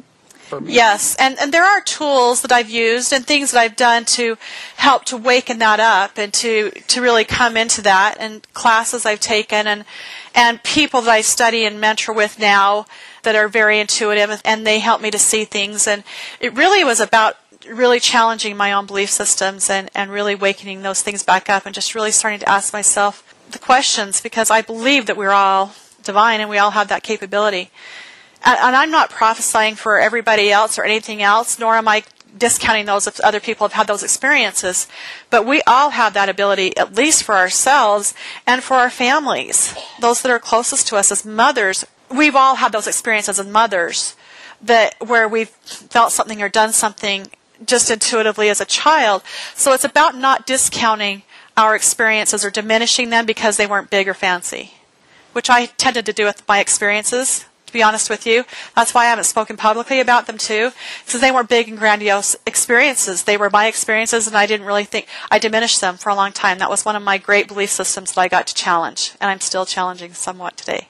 Yes, and there are tools that I've used and things that I've done to help to waken that up and to really come into that, and classes I've taken and people that I study and mentor with now that are very intuitive, and they help me to see things. And it really was about really challenging my own belief systems and really wakening those things back up and just really starting to ask myself the questions, because I believe that we're all divine and we all have that capability. And I'm not prophesying for everybody else or anything else, nor am I discounting those if other people have had those experiences. But we all have that ability, at least for ourselves and for our families, those that are closest to us as mothers. We've all had those experiences as mothers where we've felt something or done something just intuitively as a child. So it's about not discounting our experiences or diminishing them because they weren't big or fancy, which I tended to do with my experiences. To be honest with you, that's why I haven't spoken publicly about them too, because they weren't big and grandiose experiences. They were my experiences, and I didn't really think I diminished them for a long time. That was one of my great belief systems that I got to challenge, and I'm still challenging somewhat today.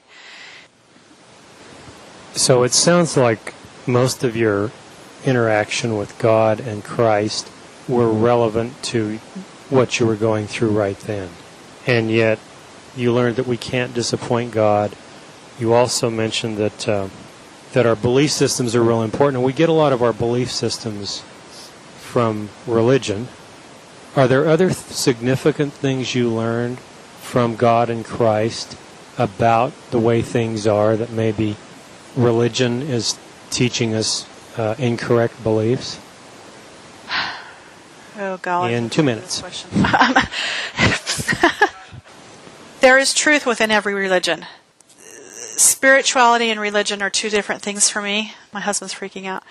So it sounds like most of your interaction with God and Christ were relevant to what you were going through right then, and yet you learned that we can't disappoint God. You also mentioned that our belief systems are real important, and we get a lot of our belief systems from religion. Are there other significant things you learned from God and Christ about the way things are that maybe religion is teaching us incorrect beliefs? Oh, God. In 2 minutes. There is truth within every religion. Spirituality and religion are two different things for me. My husband's freaking out.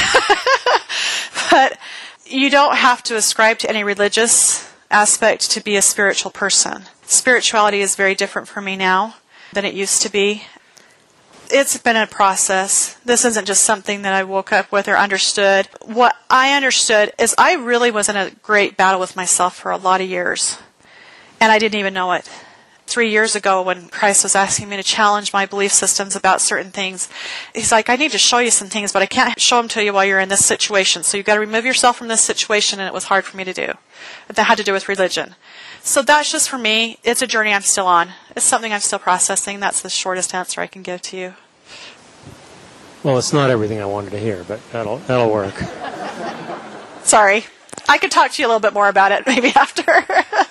But you don't have to ascribe to any religious aspect to be a spiritual person. Spirituality is very different for me now than it used to be. It's been a process. This isn't just something that I woke up with or understood. What I understood is I really was in a great battle with myself for a lot of years, and I didn't even know it. 3 years ago, when Christ was asking me to challenge my belief systems about certain things, he's like, I need to show you some things, but I can't show them to you while you're in this situation. So you've got to remove yourself from this situation, and it was hard for me to do. That had to do with religion. So that's just for me. It's a journey I'm still on. It's something I'm still processing. That's the shortest answer I can give to you. Well, it's not everything I wanted to hear, but that'll work. Sorry. I could talk to you a little bit more about it maybe after.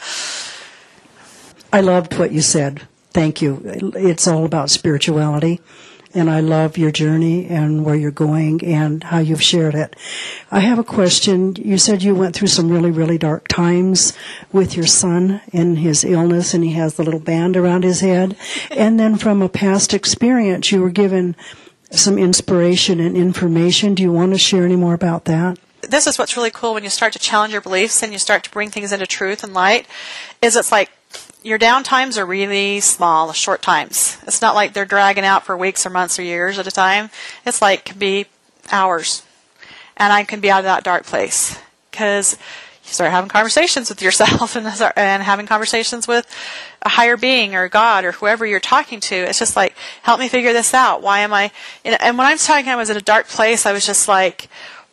I loved what you said. Thank you. It's all about spirituality, and I love your journey and where you're going and how you've shared it. I have a question. You said you went through some really, really dark times with your son and his illness, and he has the little band around his head. And then from a past experience, you were given some inspiration and information. Do you want to share any more about that? This is what's really cool when you start to challenge your beliefs and you start to bring things into truth and light, is it's like your down times are really small, short times. It's not like they're dragging out for weeks or months or years at a time. It's like can be hours. And I can be out of that dark place because you start having conversations with yourself and having conversations with a higher being or God or whoever you're talking to. It's just like, help me figure this out. Why am I... And when I'm talking I was in a dark place, I was just like,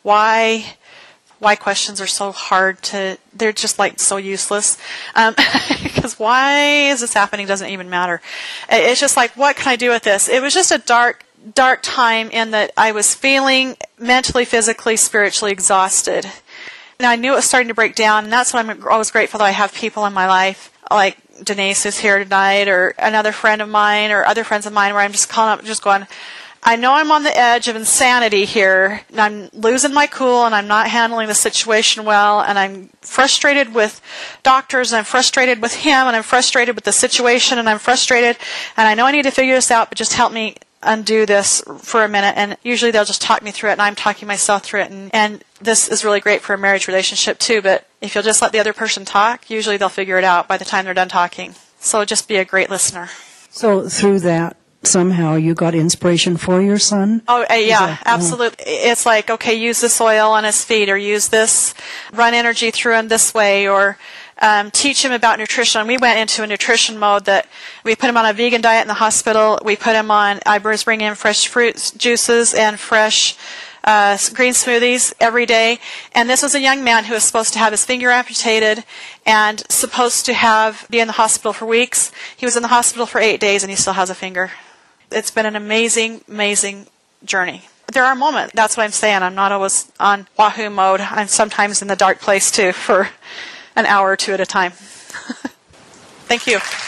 why questions are so hard they're just like so useless. Because why is this happening doesn't even matter. It's just like, what can I do with this? It was just a dark time in that I was feeling mentally, physically, spiritually exhausted. And I knew it was starting to break down, and that's why I'm always grateful that I have people in my life, like Denise who's here tonight, or another friend of mine, or other friends of mine, where I'm just calling up, just going, I know I'm on the edge of insanity here, and I'm losing my cool, and I'm not handling the situation well, and I'm frustrated with doctors, and I'm frustrated with him, and I'm frustrated with the situation, and I'm frustrated, and I know I need to figure this out, but just help me undo this for a minute. And usually they'll just talk me through it, and I'm talking myself through it, and this is really great for a marriage relationship too, but if you'll just let the other person talk, usually they'll figure it out by the time they're done talking. So just be a great listener. So through that, somehow you got inspiration for your son? Oh, yeah, absolutely. It's like, okay, use this oil on his feet, or use this, run energy through him this way, or teach him about nutrition. And we went into a nutrition mode that we put him on a vegan diet in the hospital. We put him on, I was bringing in fresh fruit juices and fresh green smoothies every day. And this was a young man who was supposed to have his finger amputated and supposed to be in the hospital for weeks. He was in the hospital for 8 days, and he still has a finger. It's been an amazing, amazing journey. There are moments, that's what I'm saying. I'm not always on Wahoo mode. I'm sometimes in the dark place too for an hour or two at a time. Thank you.